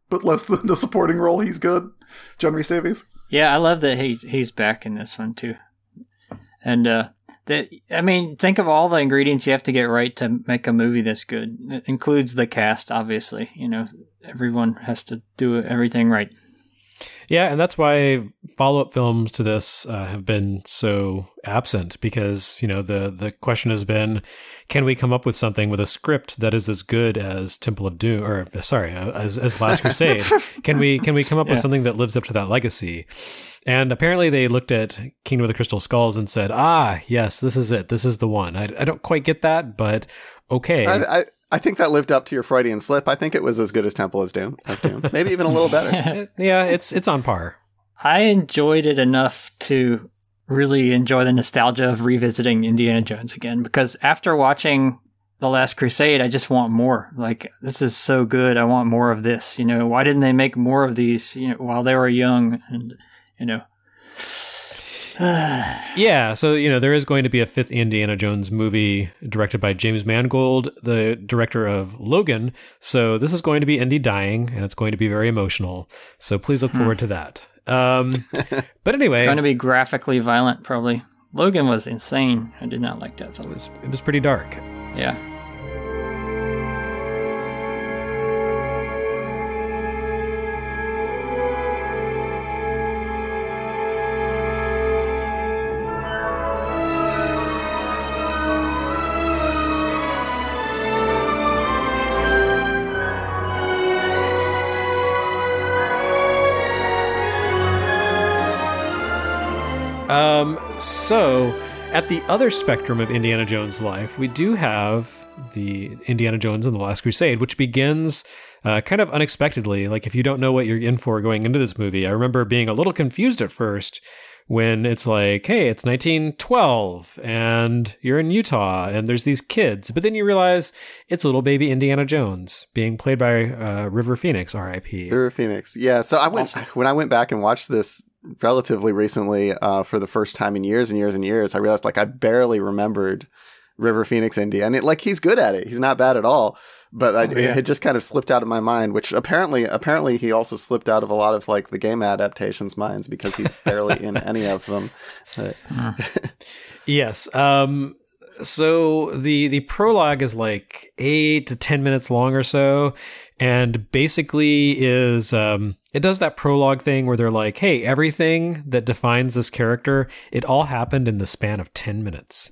[SPEAKER 3] but less than the supporting role. He's good. John Rhys Davies.
[SPEAKER 4] Yeah, I love that he's back in this one too. And think of all the ingredients you have to get right to make a movie this good. It includes the cast, obviously. Everyone has to do everything right.
[SPEAKER 1] Yeah, and that's why follow-up films to this have been so absent, because, the question has been, can we come up with something with a script that is as good as Temple of Doom, or sorry, as Last Crusade? Can we come up with something that lives up to that legacy? And apparently they looked at Kingdom of the Crystal Skulls and said, yes, this is it. This is the one. I don't quite get that, but okay.
[SPEAKER 2] I think that lived up to your Freudian slip. I think it was as good as Temple of Doom. Maybe even a little better.
[SPEAKER 1] Yeah, it's on par.
[SPEAKER 4] I enjoyed it enough to really enjoy the nostalgia of revisiting Indiana Jones again, because after watching The Last Crusade, I just want more. Like, this is so good. I want more of this. Why didn't they make more of these, while they were young? And,
[SPEAKER 1] Yeah, so there is going to be a 5th Indiana Jones movie directed by James Mangold, the director of Logan. So this is going to be Indy dying, and it's going to be very emotional. So please look forward to that. But anyway,
[SPEAKER 4] it's going to be graphically violent, probably. Logan was insane. I did not like that film.
[SPEAKER 1] It was pretty dark.
[SPEAKER 4] Yeah.
[SPEAKER 1] So, at the other spectrum of Indiana Jones' life, we do have the Indiana Jones and the Last Crusade, which begins kind of unexpectedly. Like, if you don't know what you're in for going into this movie, I remember being a little confused at first when it's like, hey, it's 1912, and you're in Utah, and there's these kids. But then you realize it's little baby Indiana Jones, being played by River Phoenix, R.I.P.
[SPEAKER 2] River Phoenix, yeah. So when I went back and watched this relatively recently, for the first time in years and years and years, I realized I barely remembered River Phoenix Indy, and he's good at it. He's not bad at all, but it had just kind of slipped out of my mind. Which apparently he also slipped out of a lot of the game adaptations' minds, because he's barely in any of them.
[SPEAKER 1] Yes. So the prologue is 8 to 10 minutes long or so, and basically is it does that prologue thing where they're like, hey, everything that defines this character, it all happened in the span of 10 minutes.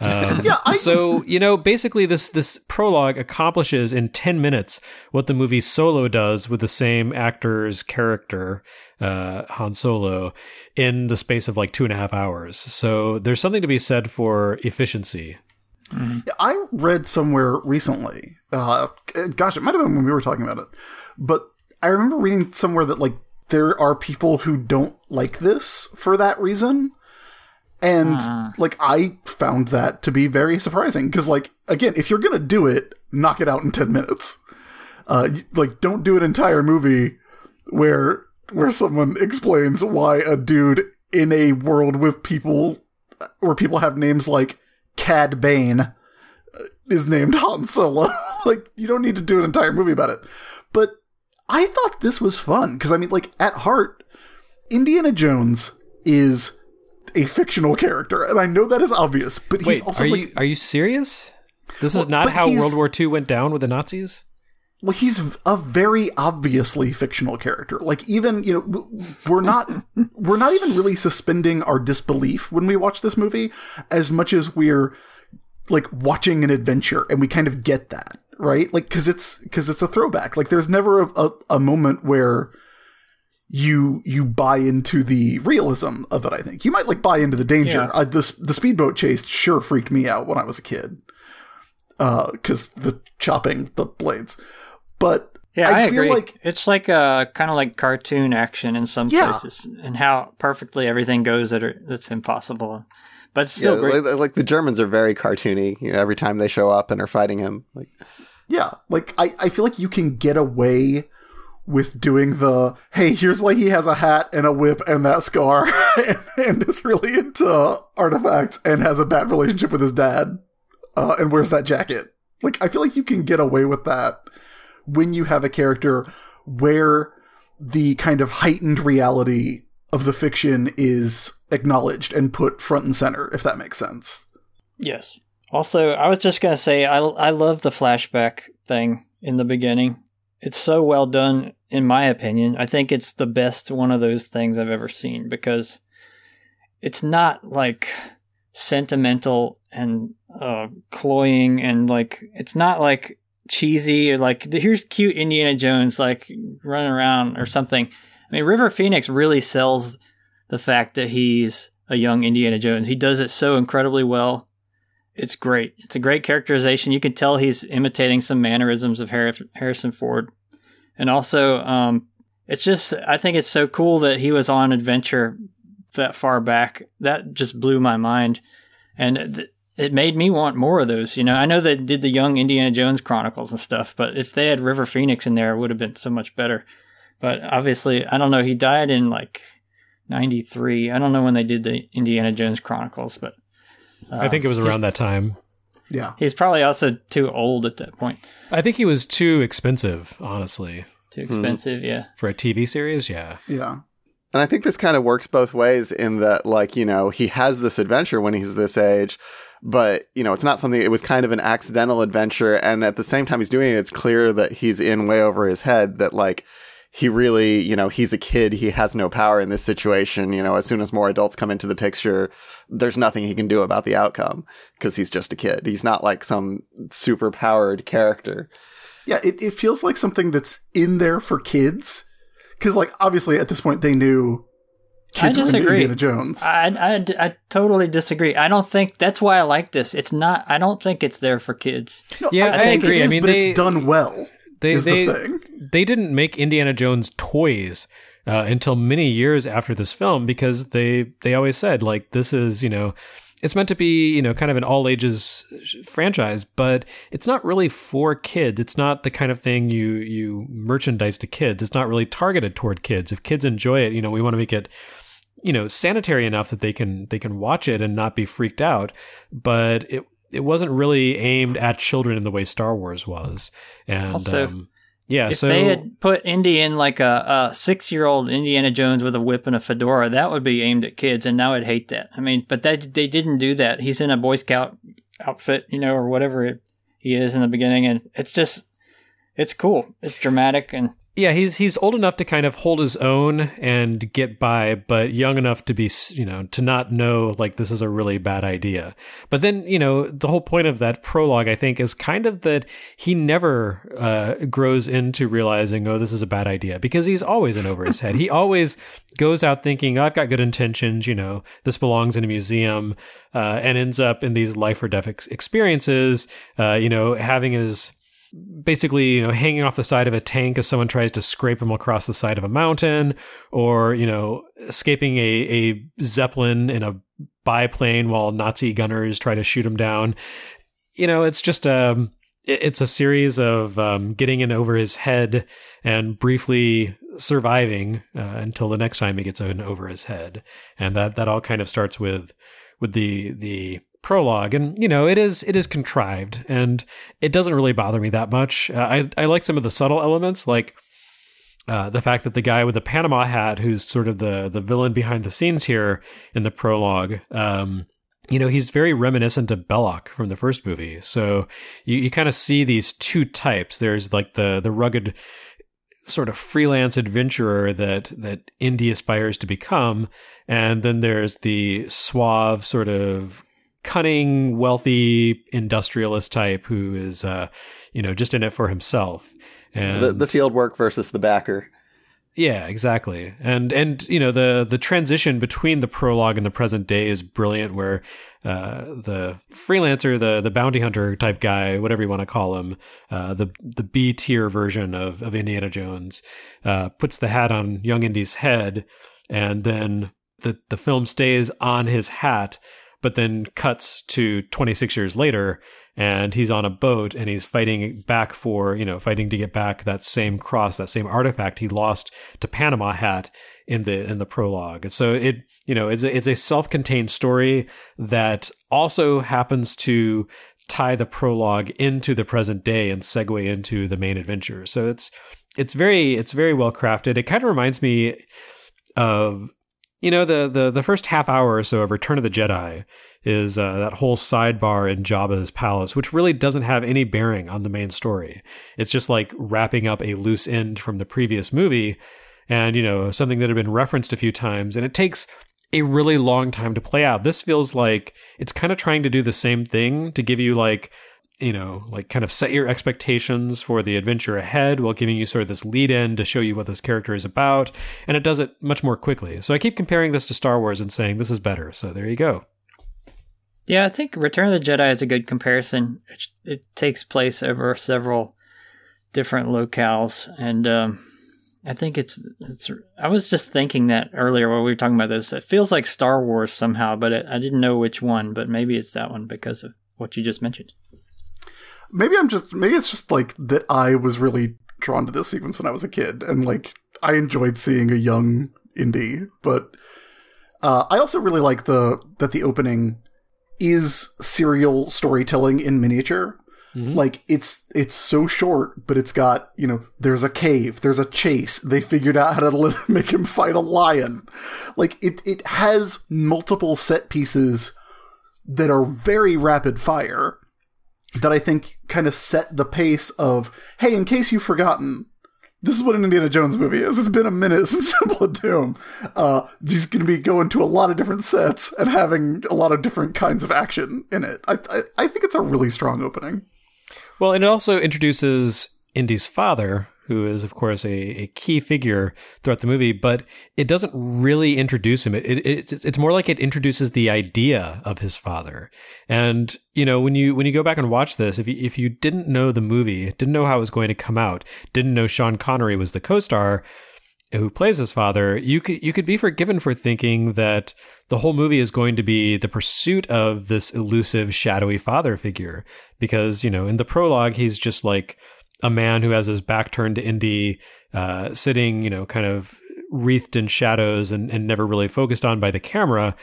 [SPEAKER 1] So, basically this prologue accomplishes in 10 minutes what the movie Solo does with the same actor's character, Han Solo, in the space of 2.5 hours. So there's something to be said for efficiency.
[SPEAKER 3] I read somewhere recently, gosh, it might have been when we were talking about it, but I remember reading somewhere that there are people who don't like this for that reason. And I found that to be very surprising, because again, if you're going to do it, knock it out in 10 minutes. Don't do an entire movie where someone explains why a dude in a world with people where people have names like Cad Bane is named Han Solo. You don't need to do an entire movie about it. But I thought this was fun, because at heart, Indiana Jones is a fictional character, and I know that is obvious, but he's also
[SPEAKER 1] are you serious? This is not how World War II went down with the Nazis?
[SPEAKER 3] Well, he's a very obviously fictional character. Even, we're not even really suspending our disbelief when we watch this movie, as much as we're watching an adventure, and we kind of get that, right? Because it's a throwback. There's never a moment where you buy into the realism of it. I think you might buy into the danger.
[SPEAKER 4] Yeah.
[SPEAKER 3] The speedboat chase sure freaked me out when I was a kid, because the chopping the blades. But
[SPEAKER 4] yeah, I
[SPEAKER 3] feel
[SPEAKER 4] agree. It's kind of like cartoon action in some places, and how perfectly everything goes that's impossible. But it's still great.
[SPEAKER 2] The Germans are very cartoony. Every time they show up and are fighting him.
[SPEAKER 3] I feel like you can get away with doing hey, here's why he has a hat and a whip and that scar, and is really into artifacts and has a bad relationship with his dad, and wears that jacket. I feel like you can get away with that when you have a character where the kind of heightened reality of the fiction is acknowledged and put front and center, if that makes sense.
[SPEAKER 4] Yes. Also, I was just going to say, I love the flashback thing in the beginning. It's so well done, in my opinion. I think it's the best one of those things I've ever seen, because it's not like sentimental and cloying, and like it's not like cheesy or like here's cute Indiana Jones like running around or something. I mean, River Phoenix really sells the fact that he's a young Indiana Jones. He does it so incredibly well. It's great. It's a great characterization. You can tell he's imitating some mannerisms of Harrison Ford. And also, it's just, I think it's so cool that he was on adventure that far back. That just blew my mind. And it made me want more of those. You know, I know they did the Young Indiana Jones Chronicles and stuff, but if they had River Phoenix in there, it would have been so much better. But obviously, I don't know. He died in like 93. I don't know when they did the Indiana Jones Chronicles, but
[SPEAKER 1] I think it was around that time.
[SPEAKER 3] Yeah.
[SPEAKER 4] He's probably also too old at that point.
[SPEAKER 1] I think he was too expensive, honestly.
[SPEAKER 4] Too expensive, yeah.
[SPEAKER 1] For a TV series, yeah.
[SPEAKER 3] Yeah.
[SPEAKER 2] And I think this kind of works both ways in that, like, you know, he has this adventure when he's this age, but, you know, it's not something, it was kind of an accidental adventure. And at the same time he's doing it, it's clear that he's in way over his head, that, like, he really, you know, he's a kid. He has no power in this situation. You know, as soon as more adults come into the picture, there's nothing he can do about the outcome because he's just a kid. He's not like some super powered character.
[SPEAKER 3] Yeah, it feels like something that's in there for kids. Because, like, obviously at this point they knew kids were into Indiana Jones.
[SPEAKER 4] I totally disagree. I don't think that's why I like this. It's not, I don't think it's there for kids.
[SPEAKER 3] No,
[SPEAKER 1] yeah, I agree.
[SPEAKER 3] I mean, but it's done well.
[SPEAKER 1] They didn't make Indiana Jones toys until many years after this film, because they always said, like, this is, you know, it's meant to be, you know, kind of an all ages franchise, but it's not really for kids. It's not the kind of thing you merchandise to kids. It's not really targeted toward kids. If kids enjoy it, you know, we want to make it, you know, sanitary enough that they can watch it and not be freaked out. But it wasn't really aimed at children in the way Star Wars was. And
[SPEAKER 4] also,
[SPEAKER 1] if
[SPEAKER 4] they had put Indy in like a 6-year-old Indiana Jones with a whip and a fedora, that would be aimed at kids, and now I'd hate that. I mean, but they didn't do that. He's in a Boy Scout outfit, you know, or whatever he is in the beginning, and it's cool. It's dramatic, and
[SPEAKER 1] yeah, he's old enough to kind of hold his own and get by, but young enough to be, you know, to not know, like, this is a really bad idea. But then, you know, the whole point of that prologue, I think, is kind of that he never grows into realizing, oh, this is a bad idea, because he's always in over his head. He always goes out thinking, oh, I've got good intentions, you know, this belongs in a museum, and ends up in these life or death experiences, you know, having his... basically, you know, hanging off the side of a tank as someone tries to scrape him across the side of a mountain, or, you know, escaping a Zeppelin in a biplane while Nazi gunners try to shoot him down. You know, it's just it's a series of getting in over his head and briefly surviving until the next time he gets in over his head. And that all kind of starts with the prologue, and you know, it is contrived, and it doesn't really bother me that much. I like some of the subtle elements, like the fact that the guy with the Panama hat, who's sort of the villain behind the scenes here in the prologue, you know, he's very reminiscent of Belloc from the first movie. So you kind of see these two types. There's like the rugged sort of freelance adventurer that Indy aspires to become, and then there's the suave sort of cunning, wealthy industrialist type who is, you know, just in it for himself. And
[SPEAKER 2] the field work versus the backer.
[SPEAKER 1] Yeah, exactly. And you know, the transition between the prologue and the present day is brilliant, where the freelancer, the bounty hunter type guy, whatever you want to call him, the B tier version of Indiana Jones, puts the hat on young Indy's head, and then the film stays on his hat, but then cuts to 26 years later, and he's on a boat, and he's fighting to get back that same cross, that same artifact he lost to Panama Hat in the prologue. And so it's a self-contained story that also happens to tie the prologue into the present day and segue into the main adventure. So it's very well crafted. It kind of reminds me of, the first half hour or so of Return of the Jedi is that whole sidebar in Jabba's palace, which really doesn't have any bearing on the main story. It's just like wrapping up a loose end from the previous movie, and something that had been referenced a few times, and it takes a really long time to play out. This feels like it's kind of trying to do the same thing, to give you like kind of set your expectations for the adventure ahead while giving you sort of this lead in to show you what this character is about. And it does it much more quickly. So I keep comparing this to Star Wars and saying this is better. So there you go.
[SPEAKER 4] Yeah, I think Return of the Jedi is a good comparison. It takes place over several different locales. And I think it's. I was just thinking that earlier while we were talking about this. It feels like Star Wars somehow, but I didn't know which one. But maybe it's that one because of what you just mentioned.
[SPEAKER 3] Maybe it's just like that I was really drawn to this sequence when I was a kid, and like I enjoyed seeing a young Indy, but I also really like that the opening is serial storytelling in miniature. Mm-hmm. Like it's so short, but it's got, there's a cave, there's a chase, they figured out how to make him fight a lion. Like it has multiple set pieces that are very rapid fire, that I think kind of set the pace of, hey, in case you've forgotten, this is what an Indiana Jones movie is. It's been a minute since Temple of Doom. He's going to be going to a lot of different sets and having a lot of different kinds of action in it. I think it's a really strong opening.
[SPEAKER 1] Well, and it also introduces Indy's father, who is, of course, a key figure throughout the movie, but it doesn't really introduce him. It's more like it introduces the idea of his father. And, when you go back and watch this, if you didn't know the movie, didn't know how it was going to come out, didn't know Sean Connery was the co-star who plays his father, you could be forgiven for thinking that the whole movie is going to be the pursuit of this elusive, shadowy father figure. Because, in the prologue, he's just like a man who has his back turned to Indy, sitting, kind of wreathed in shadows and never really focused on by the camera.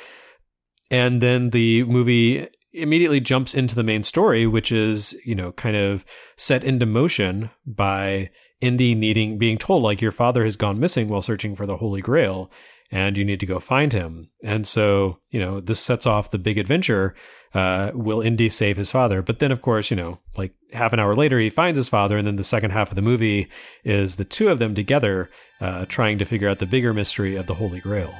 [SPEAKER 1] And then the movie immediately jumps into the main story, which is, kind of set into motion by Indy being told, like, your father has gone missing while searching for the Holy Grail, and you need to go find him. And so, this sets off the big adventure. Will Indy save his father? But then, of course, like half an hour later, he finds his father. And then the second half of the movie is the two of them together trying to figure out the bigger mystery of the Holy Grail.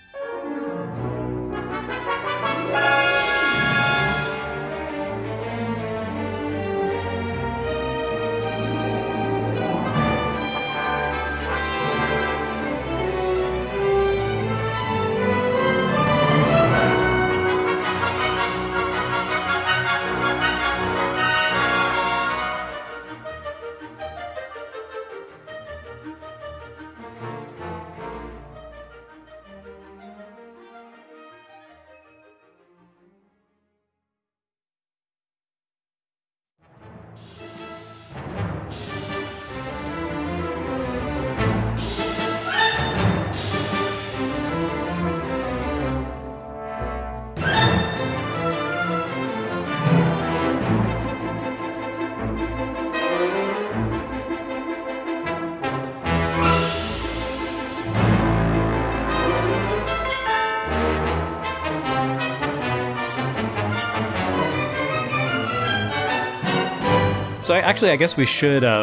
[SPEAKER 1] So I guess we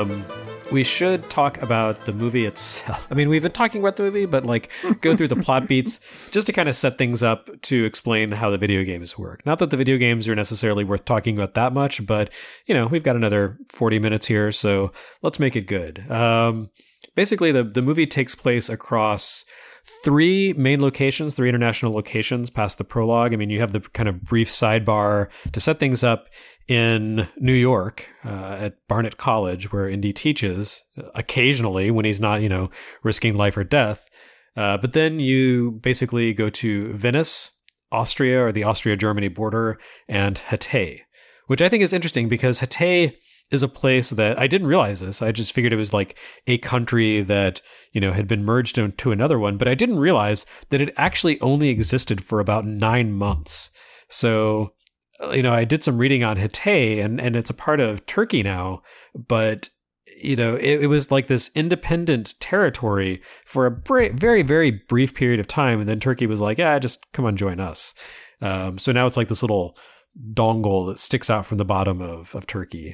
[SPEAKER 1] should talk about the movie itself. I mean, we've been talking about the movie, but like go through the plot beats just to kind of set things up to explain how the video games work. Not that the video games are necessarily worth talking about that much, but we've got another 40 minutes here, so let's make it good. Basically, the movie takes place across three main locations, three international locations past the prologue. I mean, you have the kind of brief sidebar to set things up in New York at Barnett College, where Indy teaches occasionally when he's not, risking life or death. But then you basically go to Venice, Austria, or the Austria-Germany border, and Hatay, which I think is interesting because Hatay is a place that I didn't realize this. I just figured it was like a country that, had been merged into another one, but I didn't realize that it actually only existed for about 9 months. So, I did some reading on Hatay and it's a part of Turkey now, but, it was like this independent territory for a very, very brief period of time. And then Turkey was like, yeah, just come on, join us. So now it's like this little dongle that sticks out from the bottom of Turkey.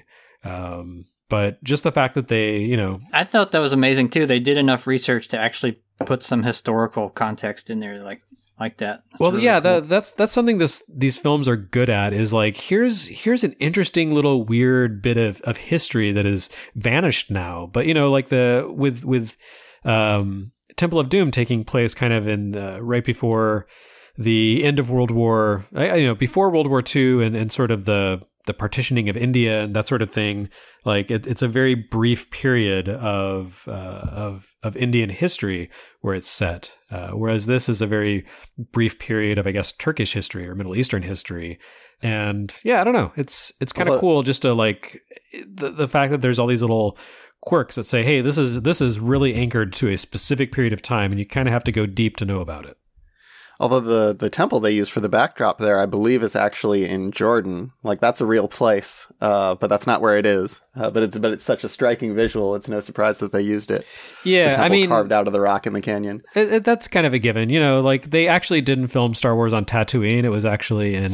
[SPEAKER 1] But just the fact that they,
[SPEAKER 4] I thought that was amazing too. They did enough research to actually put some historical context in there like that. That's
[SPEAKER 1] well,
[SPEAKER 4] really
[SPEAKER 1] yeah,
[SPEAKER 4] cool.
[SPEAKER 1] that's something these films are good at, is like, here's an interesting little weird bit of history that has vanished now. But like with Temple of Doom taking place kind of in right before the end of World War, before World War II, and sort of the partitioning of India and that sort of thing. Like it's a very brief period of Indian history where it's set. Whereas this is a very brief period of, I guess, Turkish history or Middle Eastern history. And yeah, I don't know. It's kind of cool just to like the fact that there's all these little quirks that say, hey, this is really anchored to a specific period of time, and you kind of have to go deep to know about it.
[SPEAKER 2] Although the temple they use for the backdrop there, I believe, is actually in Jordan. Like, that's a real place, but that's not where it is. But it's such a striking visual. It's no surprise that they used it.
[SPEAKER 1] Yeah,
[SPEAKER 2] the temple carved out of the rock in the canyon.
[SPEAKER 1] That's kind of a given. Like they actually didn't film Star Wars on Tatooine. It was actually in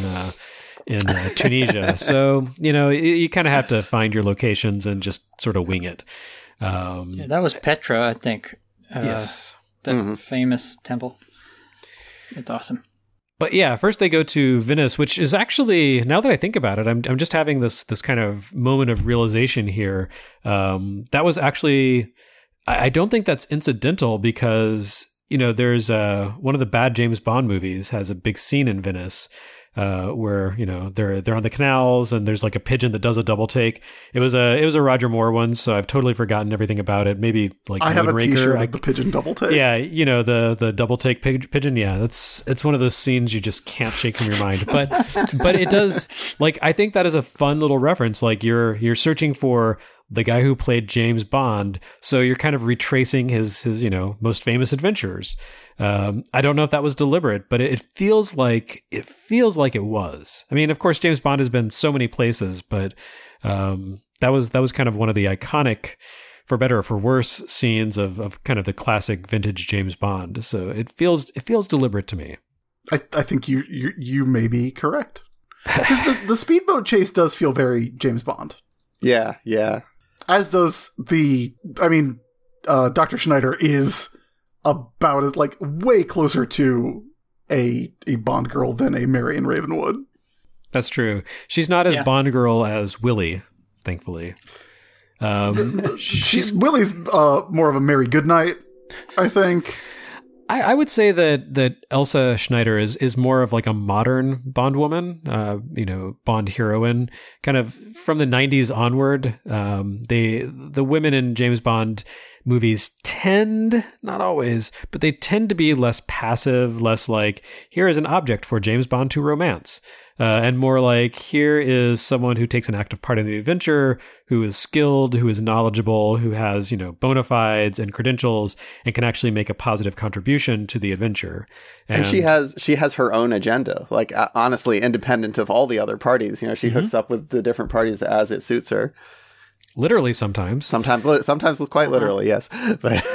[SPEAKER 1] Tunisia. So you kind of have to find your locations and just sort of wing it.
[SPEAKER 4] That was Petra, I think.
[SPEAKER 1] Yes,
[SPEAKER 4] that famous temple. It's awesome.
[SPEAKER 1] But yeah, first they go to Venice, which is actually, now that I think about it, I'm just having this kind of moment of realization here. That was actually, I don't think that's incidental, because there's one of the bad James Bond movies has a big scene in Venice. Where they're on the canals and there's like a pigeon that does a double take. It was a Roger Moore one, so I've totally forgotten everything about it. Maybe like
[SPEAKER 3] I have a
[SPEAKER 1] Moonraker.
[SPEAKER 3] T-shirt of the pigeon double take.
[SPEAKER 1] Yeah, the double take pigeon. Yeah, it's one of those scenes you just can't shake from your mind. But it does, like, I think that is a fun little reference. Like you're searching for the guy who played James Bond, so you're kind of retracing his most famous adventures. I don't know if that was deliberate, but it feels like it was. I mean, of course, James Bond has been so many places, but that was kind of one of the iconic, for better or for worse, scenes of kind of the classic vintage James Bond. So it feels deliberate to me.
[SPEAKER 3] I think you may be correct, because the speedboat chase does feel very James Bond.
[SPEAKER 2] Yeah.
[SPEAKER 3] As does Dr. Schneider is about as, like, way closer to a Bond girl than a Marion Ravenwood.
[SPEAKER 1] That's true. She's not as Bond girl as Willie, thankfully.
[SPEAKER 3] Willie's more of a Mary Goodnight, I think.
[SPEAKER 1] I would say that Elsa Schneider is more of like a modern Bond woman, Bond heroine, kind of from the 90s onward. The women in James Bond movies tend, not always, but they tend to be less passive, less like, here is an object for James Bond to romance. And more like, here is someone who takes an active part in the adventure, who is skilled, who is knowledgeable, who has, bona fides and credentials, and can actually make a positive contribution to the adventure.
[SPEAKER 2] And she has her own agenda, like, honestly, independent of all the other parties. She hooks up with the different parties as it suits her.
[SPEAKER 1] Literally sometimes.
[SPEAKER 2] Sometimes quite literally, yes. But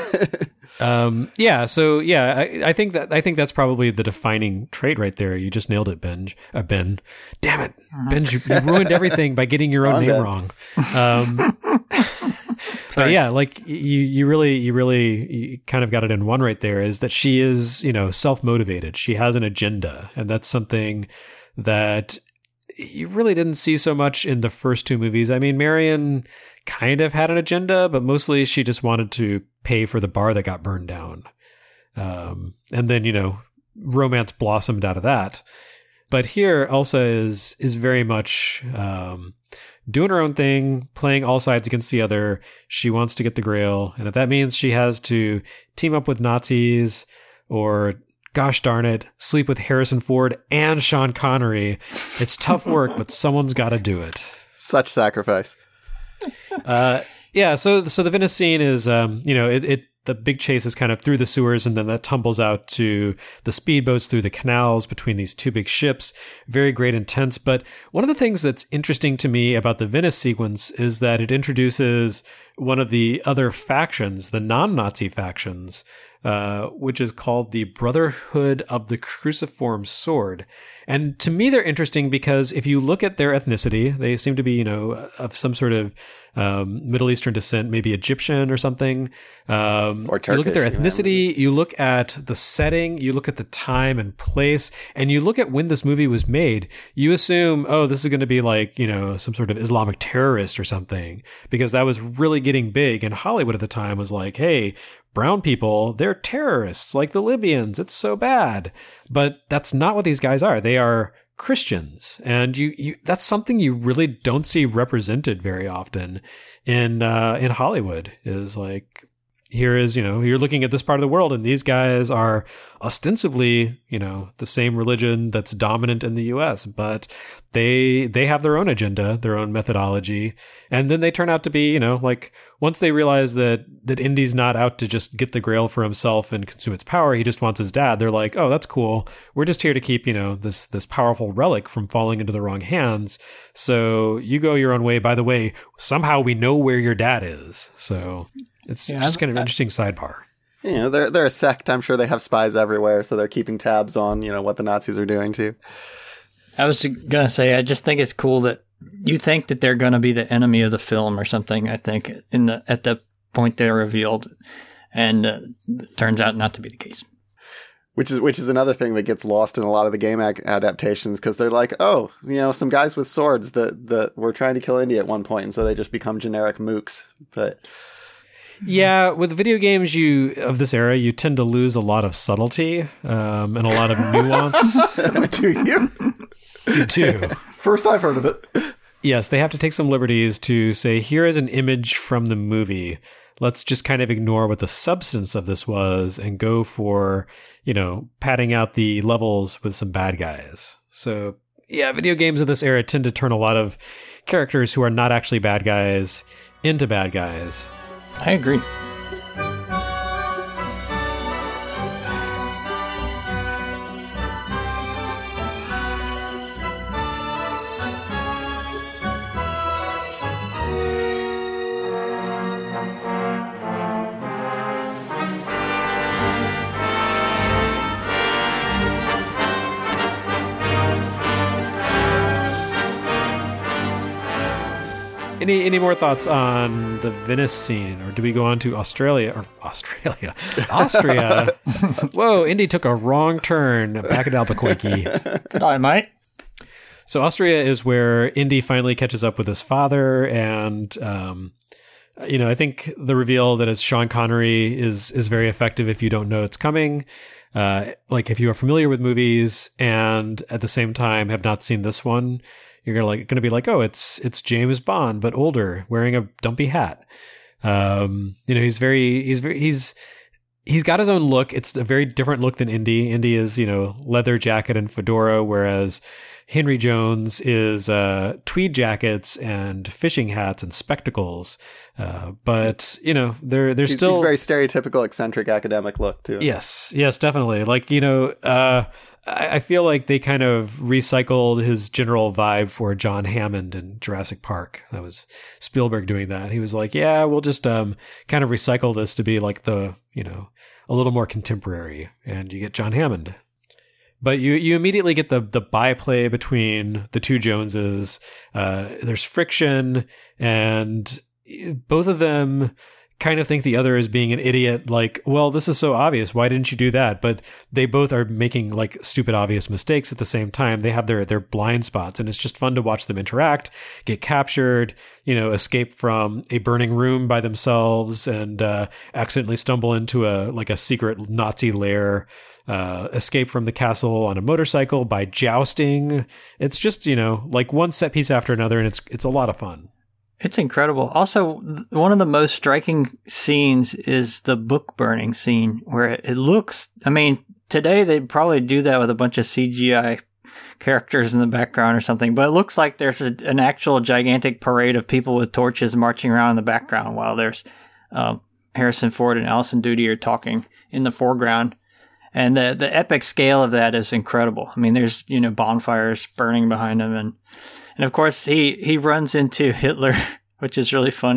[SPEAKER 1] I think that's probably the defining trait right there. You just nailed it, Ben. Ben. Damn it. Ben, you ruined everything by getting your own name wrong. But yeah, like you really kind of got it in one right there, is that she is, self-motivated. She has an agenda, and that's something that you really didn't see so much in the first two movies. I mean, Marion kind of had an agenda, but mostly she just wanted to pay for the bar that got burned down. And then, romance blossomed out of that. But here, Elsa is very much doing her own thing, playing all sides against the other. She wants to get the Grail. And if that means she has to team up with Nazis or, gosh darn it, sleep with Harrison Ford and Sean Connery, it's tough work, but someone's got to do it.
[SPEAKER 2] Such sacrifice.
[SPEAKER 1] So the Venice scene is, the big chase is kind of through the sewers, and then that tumbles out to the speedboats through the canals between these two big ships. Very great, intense. But one of the things that's interesting to me about the Venice sequence is that it introduces one of the other factions, the non-Nazi factions, which is called the Brotherhood of the Cruciform Sword. And to me, they're interesting because if you look at their ethnicity, they seem to be, of some sort of Middle Eastern descent, maybe Egyptian or something.
[SPEAKER 2] Or Turkish.
[SPEAKER 1] You look at their ethnicity, you look at the setting, you look at the time and place, and you look at when this movie was made, you assume, oh, this is going to be like, some sort of Islamic terrorist or something, because that was really getting big. And Hollywood at the time was like, hey, brown people, they're terrorists like the Libyans. It's so bad. But that's not what these guys are. They are Christians. And you that's something you really don't see represented very often in Hollywood, is like, here is, you're looking at this part of the world and these guys are ostensibly, the same religion that's dominant in the US, but they have their own agenda, their own methodology. And then they turn out to be, once they realize that Indy's not out to just get the Grail for himself and consume its power, he just wants his dad. They're like, oh, that's cool. We're just here to keep, this powerful relic from falling into the wrong hands. So you go your own way. By the way, somehow we know where your dad is. So it's just kind of an interesting sidebar.
[SPEAKER 2] They're a sect. I'm sure they have spies everywhere, so they're keeping tabs on, what the Nazis are doing too.
[SPEAKER 4] I was going to say, I just think it's cool that you think that they're going to be the enemy of the film or something, I think, at the point they're revealed. And it turns out not to be the case.
[SPEAKER 2] Which is another thing that gets lost in a lot of the game adaptations, because they're like, oh, some guys with swords that were trying to kill Indy at one point, and so they just become generic mooks. But
[SPEAKER 1] yeah, with video games of this era, you tend to lose a lot of subtlety and a lot of nuance.
[SPEAKER 3] Do you?
[SPEAKER 1] You do.
[SPEAKER 3] First I've heard of it.
[SPEAKER 1] Yes, they have to take some liberties to say, here is an image from the movie. Let's just kind of ignore what the substance of this was and go for, padding out the levels with some bad guys. So, yeah, video games of this era tend to turn a lot of characters who are not actually bad guys into bad guys.
[SPEAKER 4] I agree.
[SPEAKER 1] Any more thoughts on the Venice scene, or do we go on to Austria? Whoa, Indy took a wrong turn back at Albuquerque.
[SPEAKER 4] Good eye, mate.
[SPEAKER 1] So Austria is where Indy finally catches up with his father, and I think the reveal that it's Sean Connery is very effective if you don't know it's coming. Like if you are familiar with movies and at the same time have not seen this one, you're going to be like, oh, it's James Bond, but older, wearing a dumpy hat. He's got his own look. It's a very different look than Indy. Indy is, leather jacket and fedora, whereas Henry Jones is tweed jackets and fishing hats and spectacles. But they're still...
[SPEAKER 2] He's very stereotypical, eccentric academic look, too.
[SPEAKER 1] Yes, definitely. Like, I feel like they kind of recycled his general vibe for John Hammond in Jurassic Park. That was Spielberg doing that. He was like, yeah, we'll just kind of recycle this to be like a little more contemporary. And you get John Hammond. But you immediately get the byplay between the two Joneses. There's friction, and both of them kind of think the other is being an idiot. Like, well, this is so obvious. Why didn't you do that? But they both are making like stupid, obvious mistakes at the same time. They have their blind spots, and it's just fun to watch them interact, get captured, escape from a burning room by themselves, and accidentally stumble into a secret Nazi lair. Escape from the castle on a motorcycle by jousting. It's just, like one set piece after another, and it's a lot of fun.
[SPEAKER 4] It's incredible. Also, one of the most striking scenes is the book burning scene, where it looks, today they'd probably do that with a bunch of CGI characters in the background or something, but it looks like there's an actual gigantic parade of people with torches marching around in the background while there's Harrison Ford and Alison Doody are talking in the foreground. And the epic scale of that is incredible. There's, bonfires burning behind him. And of course, he runs into Hitler, which is really funny.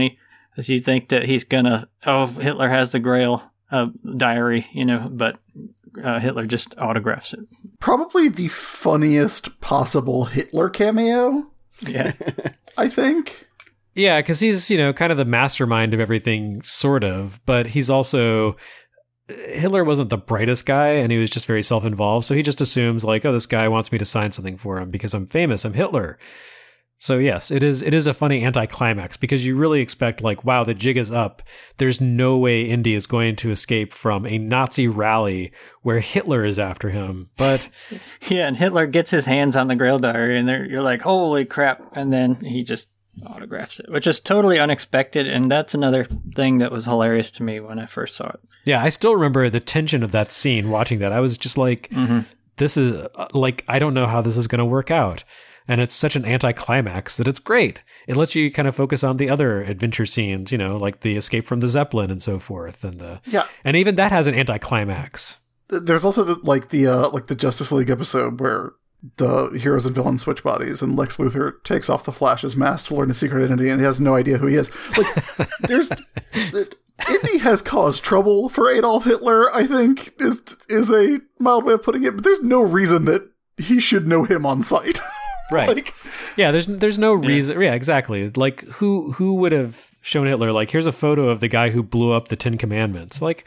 [SPEAKER 4] As you think that he's gonna, Hitler has the Grail diary, but Hitler just autographs it.
[SPEAKER 3] Probably the funniest possible Hitler cameo.
[SPEAKER 4] Yeah.
[SPEAKER 3] I think.
[SPEAKER 1] Yeah, because he's, kind of the mastermind of everything, sort of, but he's also... Hitler wasn't the brightest guy, and he was just very self-involved, so he just assumes, like, oh, this guy wants me to sign something for him because I'm famous, I'm Hitler. So yes, it is a funny anticlimax, because you really expect, like, wow, the jig is up. There's no way Indy is going to escape from a Nazi rally where Hitler is after him, but...
[SPEAKER 4] Yeah, and Hitler gets his hands on the Grail diary, and you're like, holy crap, and then he just autographs it, which is totally unexpected, and that's another thing that was hilarious to me when I first saw it.
[SPEAKER 1] Yeah, I still remember the tension of that scene, watching that. I was just like, this is, like, I don't know how this is going to work out. And it's such an anticlimax that it's great. It lets you kind of focus on the other adventure scenes, like the escape from the Zeppelin and so forth. And even that has an anticlimax.
[SPEAKER 3] There's also the Justice League episode where the heroes and villains switch bodies, and Lex Luthor takes off the Flash's mask to learn his secret identity, and he has no idea who he is. Like, Indy has caused trouble for Adolf Hitler, I think, is a mild way of putting it, but there's no reason that he should know him on sight.
[SPEAKER 1] Right. Yeah, there's no reason. Yeah, exactly. Like, who would have shown Hitler, like, here's a photo of the guy who blew up the 10 Commandments? Like,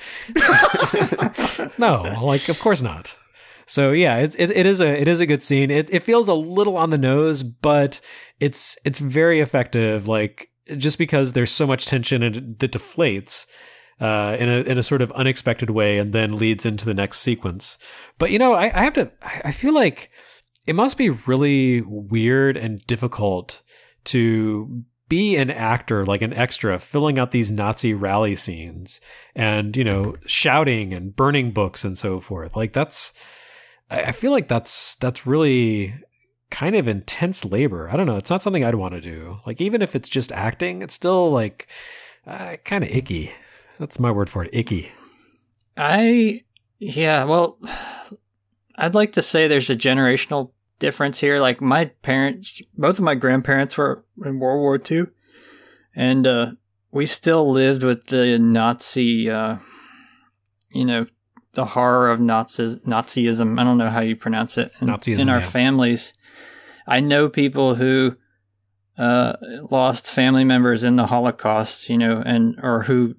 [SPEAKER 1] no, like, of course not. So yeah, it is a good scene. It feels a little on the nose, but it's very effective. Like, just because there's so much tension and that deflates in a sort of unexpected way, and then leads into the next sequence. But I feel like it must be really weird and difficult to be an actor, like an extra, filling out these Nazi rally scenes and shouting and burning books and so forth. Like, I feel like that's really kind of intense labor. I don't know. It's not something I'd want to do. Like, even if it's just acting, it's still like kind of icky. That's my word for it. Icky.
[SPEAKER 4] Well, I'd like to say there's a generational difference here. Like, my parents, both of my grandparents were in World War II, and we still lived with the Nazi, the horror of Nazism. I don't know how you pronounce it.
[SPEAKER 1] Nazism,
[SPEAKER 4] in our families. I know people who lost family members in the Holocaust, or who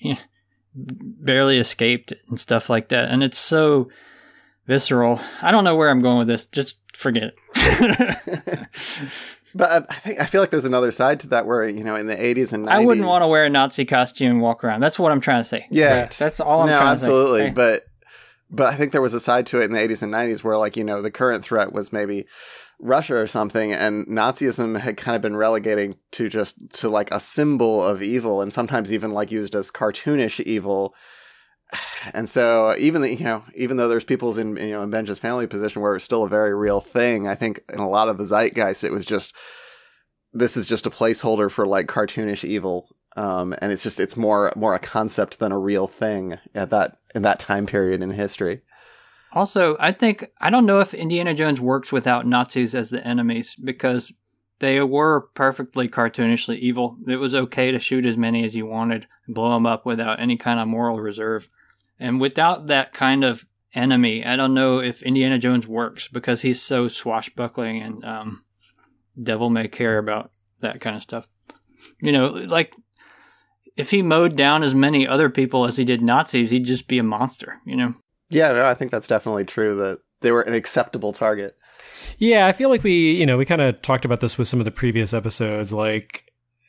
[SPEAKER 4] barely escaped and stuff like that. And it's so visceral. I don't know where I'm going with this. Just forget it.
[SPEAKER 2] But I feel like there's another side to that where, in the 80s and 90s...
[SPEAKER 4] I wouldn't want to wear a Nazi costume and walk around. That's what I'm trying to say.
[SPEAKER 2] Yeah.
[SPEAKER 4] Right. That's all I'm trying to say.
[SPEAKER 2] Absolutely.
[SPEAKER 4] Okay.
[SPEAKER 2] But I think there was a side to it in the 80s and 90s where, like, the current threat was maybe Russia or something, and Nazism had kind of been relegating to like a symbol of evil, and sometimes even like used as cartoonish evil. And so even though there's people's in Benja's family position where it's still a very real thing, I think in a lot of the zeitgeist it was just, this is just a placeholder for like cartoonish evil, and it's more a concept than a real thing in that time period in history.
[SPEAKER 4] Also, I don't know if Indiana Jones works without Nazis as the enemies, because they were perfectly cartoonishly evil. It was okay to shoot as many as you wanted and blow them up without any kind of moral reserve. And without that kind of enemy, I don't know if Indiana Jones works, because he's so swashbuckling and devil may care about that kind of stuff. Like, if he mowed down as many other people as he did Nazis, he'd just be a monster,
[SPEAKER 2] Yeah, no, I think that's definitely true, that they were an acceptable target.
[SPEAKER 1] Yeah, I feel like we kind of talked about this with some of the previous episodes. Like,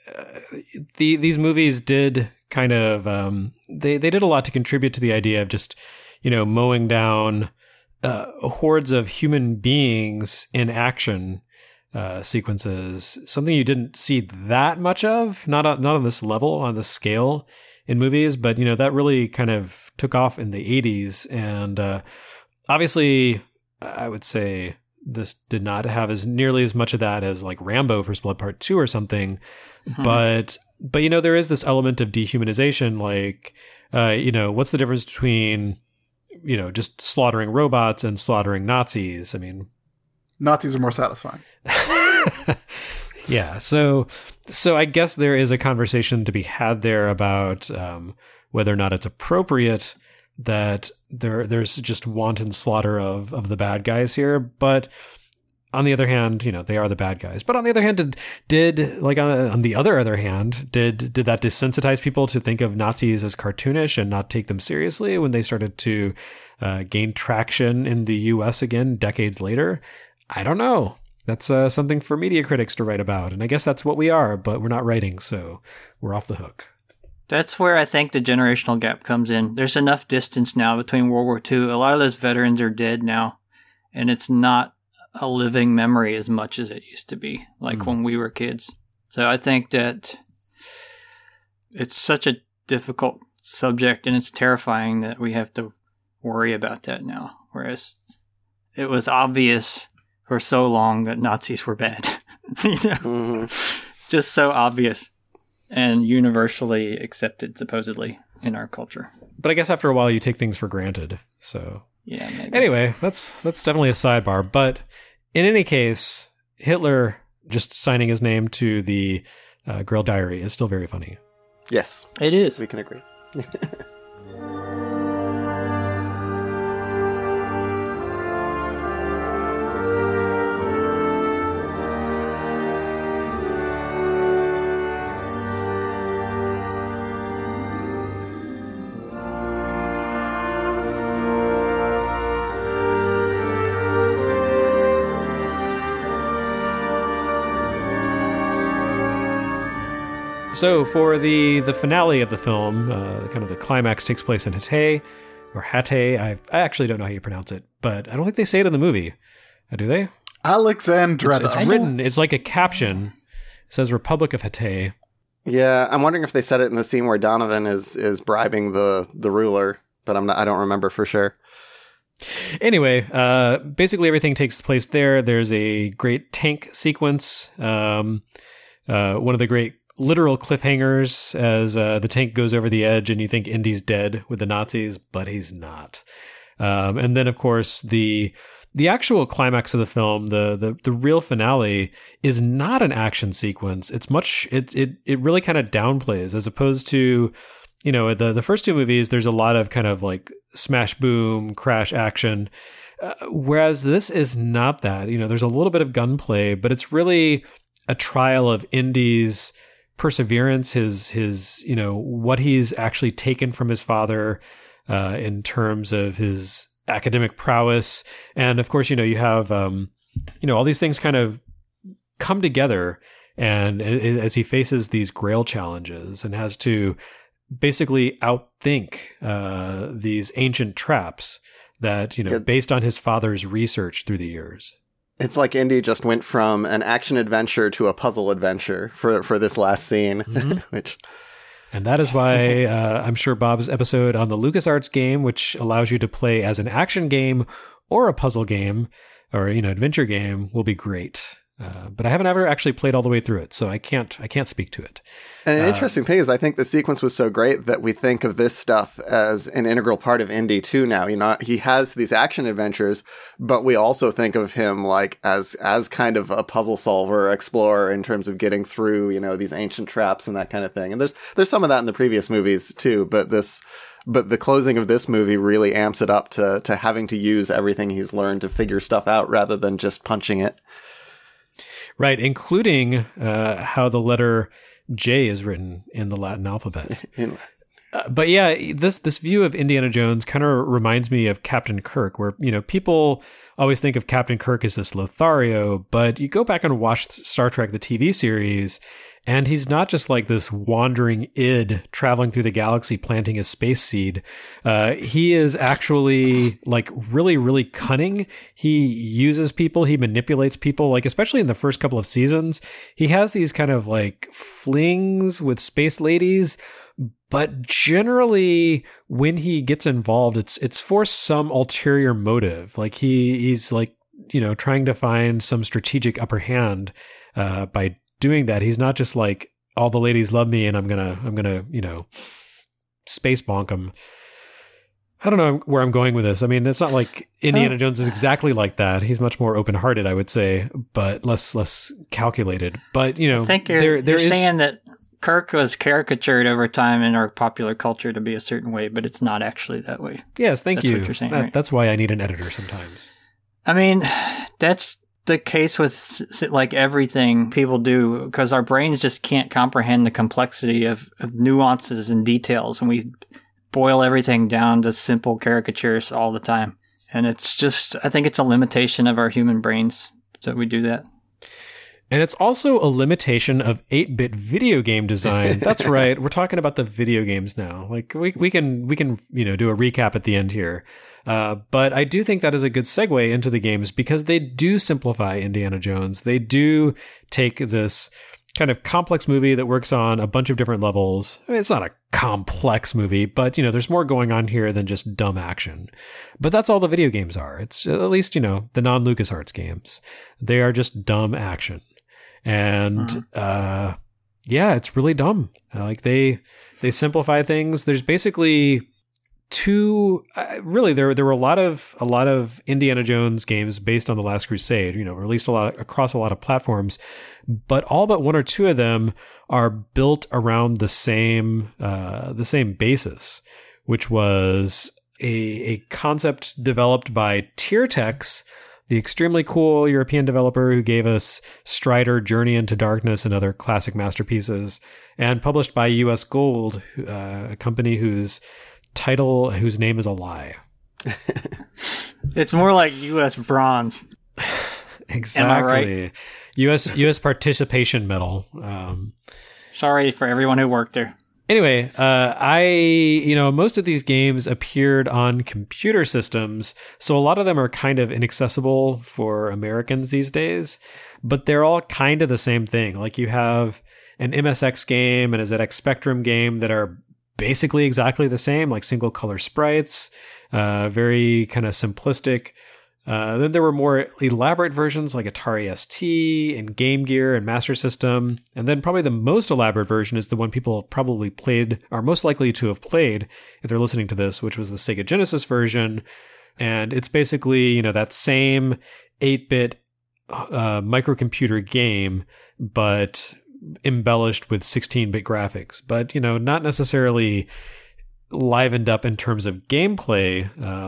[SPEAKER 1] these movies did kind of, they did a lot to contribute to the idea of just, mowing down hordes of human beings in action sequences. Something you didn't see that much of, not on this level, on this scale in movies, but that really kind of took off in the 80s. And obviously, I would say this did not have nearly as much of that as like Rambo First Blood Part 2 or something. Mm-hmm. But there is this element of dehumanization, like what's the difference between just slaughtering robots and slaughtering Nazis? I mean,
[SPEAKER 3] Nazis are more satisfying.
[SPEAKER 1] Yeah, so I guess there is a conversation to be had there about whether or not it's appropriate that there's just wanton slaughter of the bad guys here. But on the other hand, they are the bad guys. But on the other hand, did like on the other hand, did that desensitize people to think of Nazis as cartoonish and not take them seriously when they started to gain traction in the U.S. again decades later? I don't know. That's something for media critics to write about. And I guess that's what we are, but we're not writing, so we're off the hook.
[SPEAKER 4] That's where I think the generational gap comes in. There's enough distance now between World War II. A lot of those veterans are dead now, and it's not a living memory as much as it used to be, like when we were kids. So I think that it's such a difficult subject, and it's terrifying that we have to worry about that now. Whereas it was obvious for so long that Nazis were bad. Just so obvious and universally accepted, supposedly, in our culture.
[SPEAKER 1] But I guess after a while you take things for granted. So
[SPEAKER 4] yeah, maybe.
[SPEAKER 1] Anyway, that's definitely a sidebar. But in any case, Hitler just signing his name to the Grail Diary is still very funny.
[SPEAKER 2] Yes.
[SPEAKER 4] It is.
[SPEAKER 2] We can agree.
[SPEAKER 1] So for the finale of the film, kind of the climax takes place in Hatay, or Hatay. I actually don't know how you pronounce it, but I don't think they say it in the movie. Do they?
[SPEAKER 3] Alexandretta.
[SPEAKER 1] It's written. It's like a caption. It says Republic of Hatay.
[SPEAKER 2] Yeah, I'm wondering if they said it in the scene where Donovan is bribing the ruler, but I don't remember for sure.
[SPEAKER 1] Anyway, basically everything takes place there. There's a great tank sequence. One of the great literal cliffhangers as the tank goes over the edge and you think Indy's dead with the Nazis, but he's not. And then, of course, the actual climax of the film, the real finale, is not an action sequence. It's it really kind of downplays, as opposed to, the first two movies, there's a lot of kind of like smash, boom, crash action. Whereas this is not that. There's a little bit of gunplay, but it's really a trial of Indy's perseverance, his what he's actually taken from his father in terms of his academic prowess. And of course, you have all these things kind of come together, and as he faces these Grail challenges and has to basically outthink these ancient traps that based on his father's research through the years.
[SPEAKER 2] It's like Indy just went from an action adventure to a puzzle adventure for this last scene,
[SPEAKER 1] And that is why I'm sure Bob's episode on the LucasArts game, which allows you to play as an action game or a puzzle game or adventure game, will be great. But I haven't ever actually played all the way through it, so I can't speak to it.
[SPEAKER 2] And an interesting thing is, I think the sequence was so great that we think of this stuff as an integral part of Indy too now. He has these action adventures, but we also think of him like as kind of a puzzle solver, explorer in terms of getting through, these ancient traps and that kind of thing. And there's some of that in the previous movies too, but the closing of this movie really amps it up to having to use everything he's learned to figure stuff out rather than just punching it.
[SPEAKER 1] Right, including how the letter J is written in the Latin alphabet. But yeah, this view of Indiana Jones kind of reminds me of Captain Kirk, where people always think of Captain Kirk as this Lothario, but you go back and watch Star Trek the TV series, and he's not just like this wandering id traveling through the galaxy planting a space seed. He is actually like really, really cunning. He uses people. He manipulates people, like especially in the first couple of seasons. He has these kind of like flings with space ladies. But generally, when he gets involved, it's for some ulterior motive. Like he's like, trying to find some strategic upper hand by doing that. He's not just like, all the ladies love me and I'm gonna space bonk them. I don't know where I'm going with this. I mean, it's not like Indiana Jones is exactly like that. He's much more open-hearted, I would say, but less calculated. But, you know,
[SPEAKER 4] I think you're saying that Kirk was caricatured over time in our popular culture to be a certain way, but it's not actually that way.
[SPEAKER 1] Yes, thank you.
[SPEAKER 4] That's what you're saying, right?
[SPEAKER 1] That's why I need an editor sometimes.
[SPEAKER 4] I mean, that's the case with like everything people do, because our brains just can't comprehend the complexity of nuances and details, and we boil everything down to simple caricatures all the time. And it's just, I think it's a limitation of our human brains that we do that.
[SPEAKER 1] And it's also a limitation of 8-bit video game design. That's right. We're talking about the video games now. Like we can do a recap at the end here. But I do think that is a good segue into the games because they do simplify Indiana Jones. They do take this kind of complex movie that works on a bunch of different levels. I mean, it's not a complex movie, but, you know, there's more going on here than just dumb action. But that's all the video games are. It's at least, you know, the non-LucasArts games. They are just dumb action. And, yeah, it's really dumb. Like they simplify things. There's basically two, really, there were a lot of Indiana Jones games based on The Last Crusade, you know, released across a lot of platforms, but all but one or two of them are built around the same basis, which was a concept developed by Tiertex, the extremely cool European developer who gave us Strider, Journey into Darkness, and other classic masterpieces, and published by US Gold, a company whose name is a lie.
[SPEAKER 4] It's more like US Bronze.
[SPEAKER 1] Exactly.
[SPEAKER 4] Am I right?
[SPEAKER 1] US participation medal.
[SPEAKER 4] Sorry for everyone who worked there.
[SPEAKER 1] Anyway, most of these games appeared on computer systems, so a lot of them are kind of inaccessible for Americans these days, but they're all kind of the same thing. Like you have an MSX game and a ZX Spectrum game that are basically exactly the same, like single color sprites, very kind of simplistic. Then there were more elaborate versions like Atari ST and Game Gear and Master System. And then probably the most elaborate version is the one people probably played, are most likely to have played if they're listening to this, which was the Sega Genesis version. And it's basically, you know, that same 8-bit microcomputer game, but embellished with 16-bit graphics. But, you know, not necessarily livened up in terms of gameplay.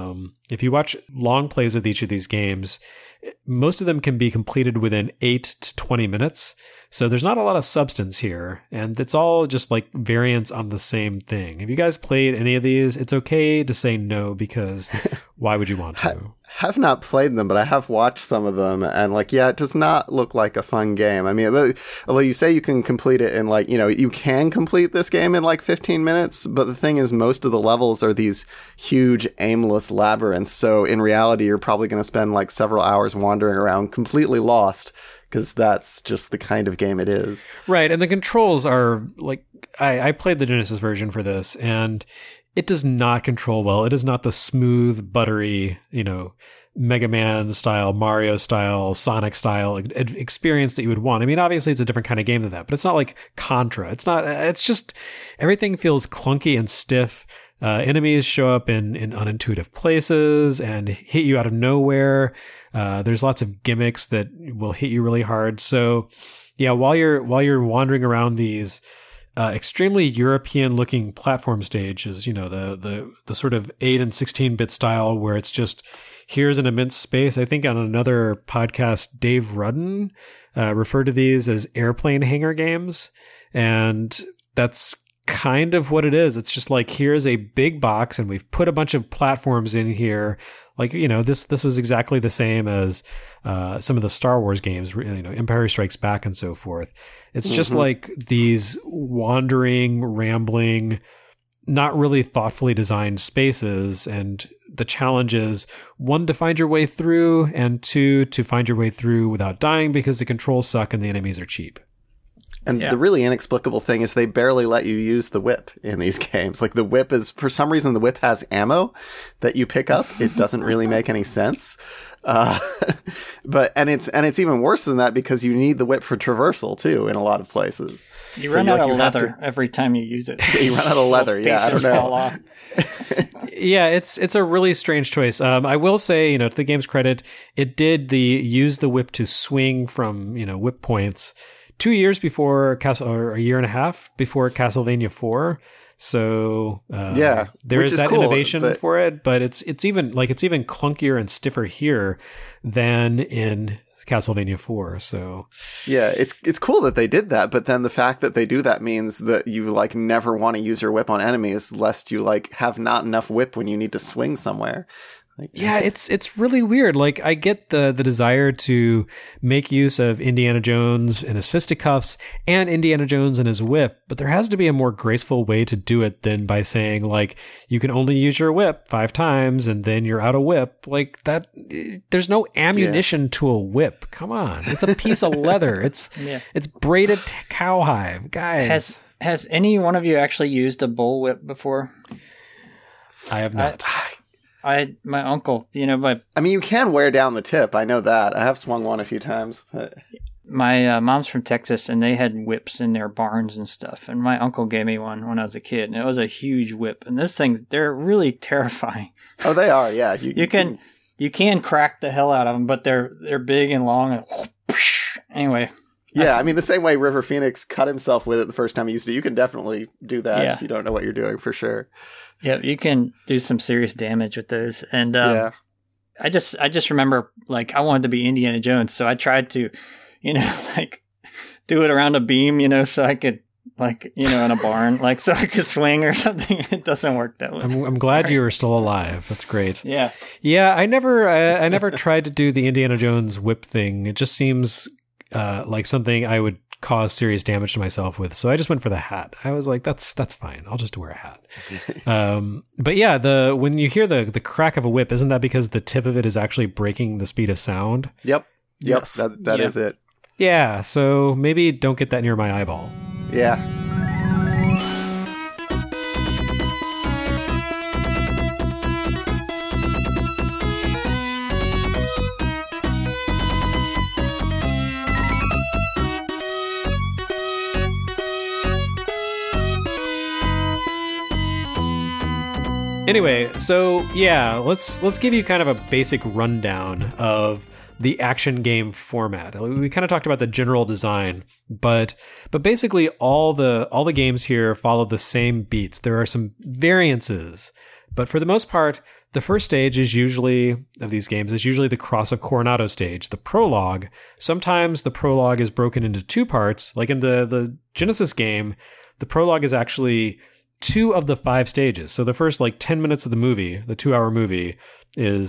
[SPEAKER 1] If you watch long plays of each of these games, most of them can be completed within 8 to 20 minutes. So there's not a lot of substance here. And it's all just like variants on the same thing. Have you guys played any of these? It's okay to say no, because why would you want to?
[SPEAKER 2] Have not played them, but I have watched some of them, and like, yeah, it does not look like a fun game. I mean, although you say you can complete it in like, you know, you can complete this game in like 15 minutes, but the thing is, most of the levels are these huge aimless labyrinths. So in reality, you're probably going to spend like several hours wandering around completely lost, because that's just the kind of game it is.
[SPEAKER 1] Right, and the controls are like, I played the Genesis version for this, and it does not control well. It is not the smooth, buttery, you know, Mega Man style, Mario style, Sonic style experience that you would want. I mean, obviously it's a different kind of game than that, but it's not like Contra. It's just, everything feels clunky and stiff. Enemies show up in unintuitive places and hit you out of nowhere. There's lots of gimmicks that will hit you really hard. So yeah, while you're wandering around these extremely European-looking platform stages, you know, the sort of 8 and 16-bit style where it's just, here's an immense space. I think on another podcast, Dave Rudden referred to these as airplane hangar games, and that's kind of what it is. It's just like, here's a big box, and we've put a bunch of platforms in here. Like, you know, this was exactly the same as some of the Star Wars games, you know, Empire Strikes Back and so forth. It's just like these wandering, rambling, not really thoughtfully designed spaces. And the challenge is, 1, to find your way through, and 2, to find your way through without dying because the controls suck and the enemies are cheap.
[SPEAKER 2] And the really inexplicable thing is they barely let you use the whip in these games. Like, the whip is, for some reason, the whip has ammo that you pick up. It doesn't really make any sense. Uh, and it's even worse than that because you need the whip for traversal too in a lot of places.
[SPEAKER 4] You run out of leather every time you use it.
[SPEAKER 2] You run out of leather. Yeah, I don't know.
[SPEAKER 4] Fall off.
[SPEAKER 1] Yeah, it's a really strange choice. I will say, to the game's credit, it did use the whip to swing from, whip points 2 years before or a year and a half before Castlevania 4. So there is that cool, innovation for it, but it's even clunkier and stiffer here than in Castlevania 4. So
[SPEAKER 2] yeah, it's cool that they did that, but then the fact that they do that means that you never want to use your whip on enemies lest you have not enough whip when you need to swing somewhere.
[SPEAKER 1] Yeah, it's really weird. I get the desire to make use of Indiana Jones and his fisticuffs and Indiana Jones and his whip, but there has to be a more graceful way to do it than by saying you can only use your whip 5 times and then you're out of whip. That there's no ammunition to a whip. Come on, it's a piece of leather. It's braided cowhide, guys.
[SPEAKER 4] Has any one of you actually used a bull whip before?
[SPEAKER 1] I have not.
[SPEAKER 4] My uncle,
[SPEAKER 2] you can wear down the tip. I know that. I have swung one a few times. But...
[SPEAKER 4] My mom's from Texas, and they had whips in their barns and stuff. And my uncle gave me one when I was a kid, and it was a huge whip. And those things, they're really terrifying.
[SPEAKER 2] Oh, they are. Yeah,
[SPEAKER 4] you can crack the hell out of them, but they're big and long. And whoosh, anyway.
[SPEAKER 2] Yeah, the same way River Phoenix cut himself with it the first time he used it, you can definitely do that if you don't know what you're doing, for sure.
[SPEAKER 4] Yeah, you can do some serious damage with those. And I just remember, I wanted to be Indiana Jones, so I tried to, do it around a beam, so I could, in a barn, so I could swing or something. It doesn't work that way.
[SPEAKER 1] I'm glad you were still alive. That's great.
[SPEAKER 4] Yeah.
[SPEAKER 1] Yeah, I never tried to do the Indiana Jones whip thing. It just seems like something I would cause serious damage to myself with. So I just went for the hat. I was like, that's fine. I'll just wear a hat. But yeah, when you hear the crack of a whip, isn't that because the tip of it is actually breaking the speed of sound?
[SPEAKER 2] Yep.
[SPEAKER 3] Yes.
[SPEAKER 2] That is it.
[SPEAKER 1] Yeah. So maybe don't get that near my eyeball.
[SPEAKER 2] Yeah.
[SPEAKER 1] Anyway, so yeah, let's give you kind of a basic rundown of the action game format. We kind of talked about the general design, but basically all the games here follow the same beats. There are some variances, but for the most part, the first stage of these games is usually the Cross of Coronado stage, the prologue. Sometimes the prologue is broken into 2 parts, like in the Genesis game. The prologue is actually 2 of the 5 stages. So the first 10 minutes of the movie, the 2-hour movie, is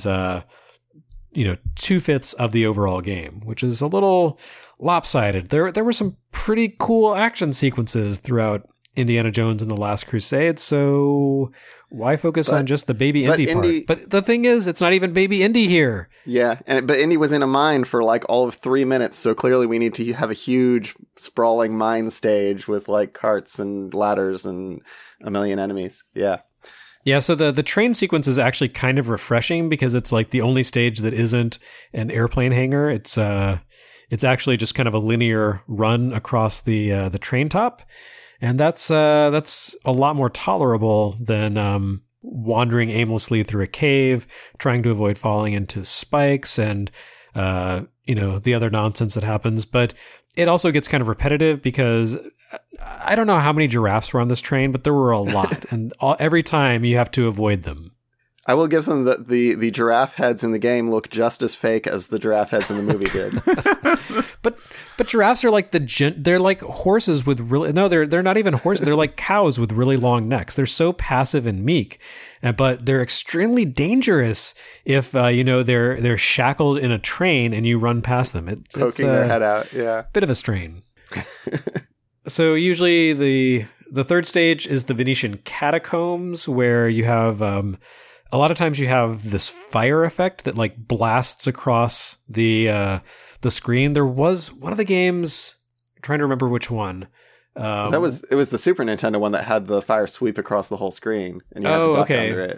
[SPEAKER 1] 2/5 of the overall game, which is a little lopsided. There were some pretty cool action sequences throughout Indiana Jones and the Last Crusade, so why focus on just the Baby Indy part? But the thing is, it's not even Baby Indy here.
[SPEAKER 2] Yeah, but Indy was in a mine for all of 3 minutes, so clearly we need to have a huge, sprawling mine stage with carts and ladders and a million enemies. Yeah.
[SPEAKER 1] Yeah, so the train sequence is actually kind of refreshing because it's the only stage that isn't an airplane hangar. It's actually just kind of a linear run across the train top. And that's a lot more tolerable than wandering aimlessly through a cave, trying to avoid falling into spikes and the other nonsense that happens. But it also gets kind of repetitive because I don't know how many giraffes were on this train, but there were a lot, and every time you have to avoid them.
[SPEAKER 2] I will give them that the giraffe heads in the game look just as fake as the giraffe heads in the movie did.
[SPEAKER 1] But giraffes are they're like horses with they're not even horses. They're like cows with really long necks. They're so passive and meek, but they're extremely dangerous if they're shackled in a train and you run past them.
[SPEAKER 2] Poking their head out. Yeah,
[SPEAKER 1] bit of a strain. So usually the third stage is the Venetian catacombs, where you have a lot of times you have this fire effect that blasts across the screen. There was one of the games, I'm trying to remember which one.
[SPEAKER 2] It was the Super Nintendo one that had the fire sweep across the whole screen, and you had to duck under it.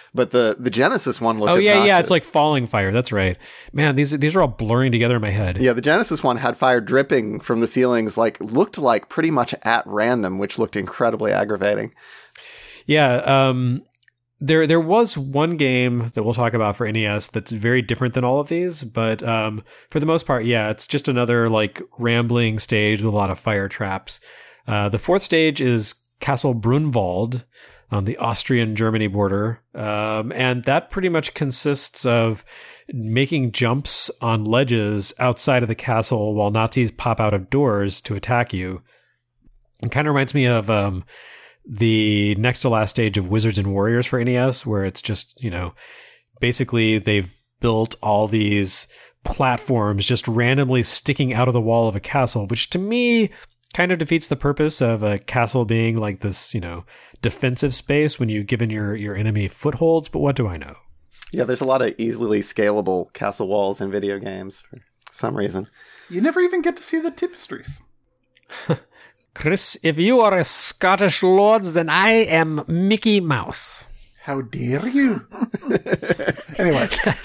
[SPEAKER 2] But the Genesis one looked
[SPEAKER 1] yeah,
[SPEAKER 2] obnoxious.
[SPEAKER 1] it's like falling fire. That's right. Man, these are all blurring together in my head.
[SPEAKER 2] Yeah, the Genesis one had fire dripping from the ceilings, like looked like pretty much at random, which looked incredibly aggravating.
[SPEAKER 1] Yeah, there was one game that we'll talk about for NES that's very different than all of these, but for the most part, yeah, it's just another like rambling stage with a lot of fire traps. The fourth stage is Castle Brunwald on the Austrian-Germany border, and that pretty much consists of making jumps on ledges outside of the castle while Nazis pop out of doors to attack you. It kind of reminds me of the next to last stage of Wizards and Warriors for NES, where it's just, basically they've built all these platforms just randomly sticking out of the wall of a castle, which to me kind of defeats the purpose of a castle being like this, defensive space when you've given your enemy footholds. But what do I know?
[SPEAKER 2] Yeah, there's a lot of easily scalable castle walls in video games for some reason.
[SPEAKER 3] You never even get to see the tapestries.
[SPEAKER 1] Chris, if you are a Scottish lord, then I am Mickey Mouse.
[SPEAKER 3] How dare you? Anyway,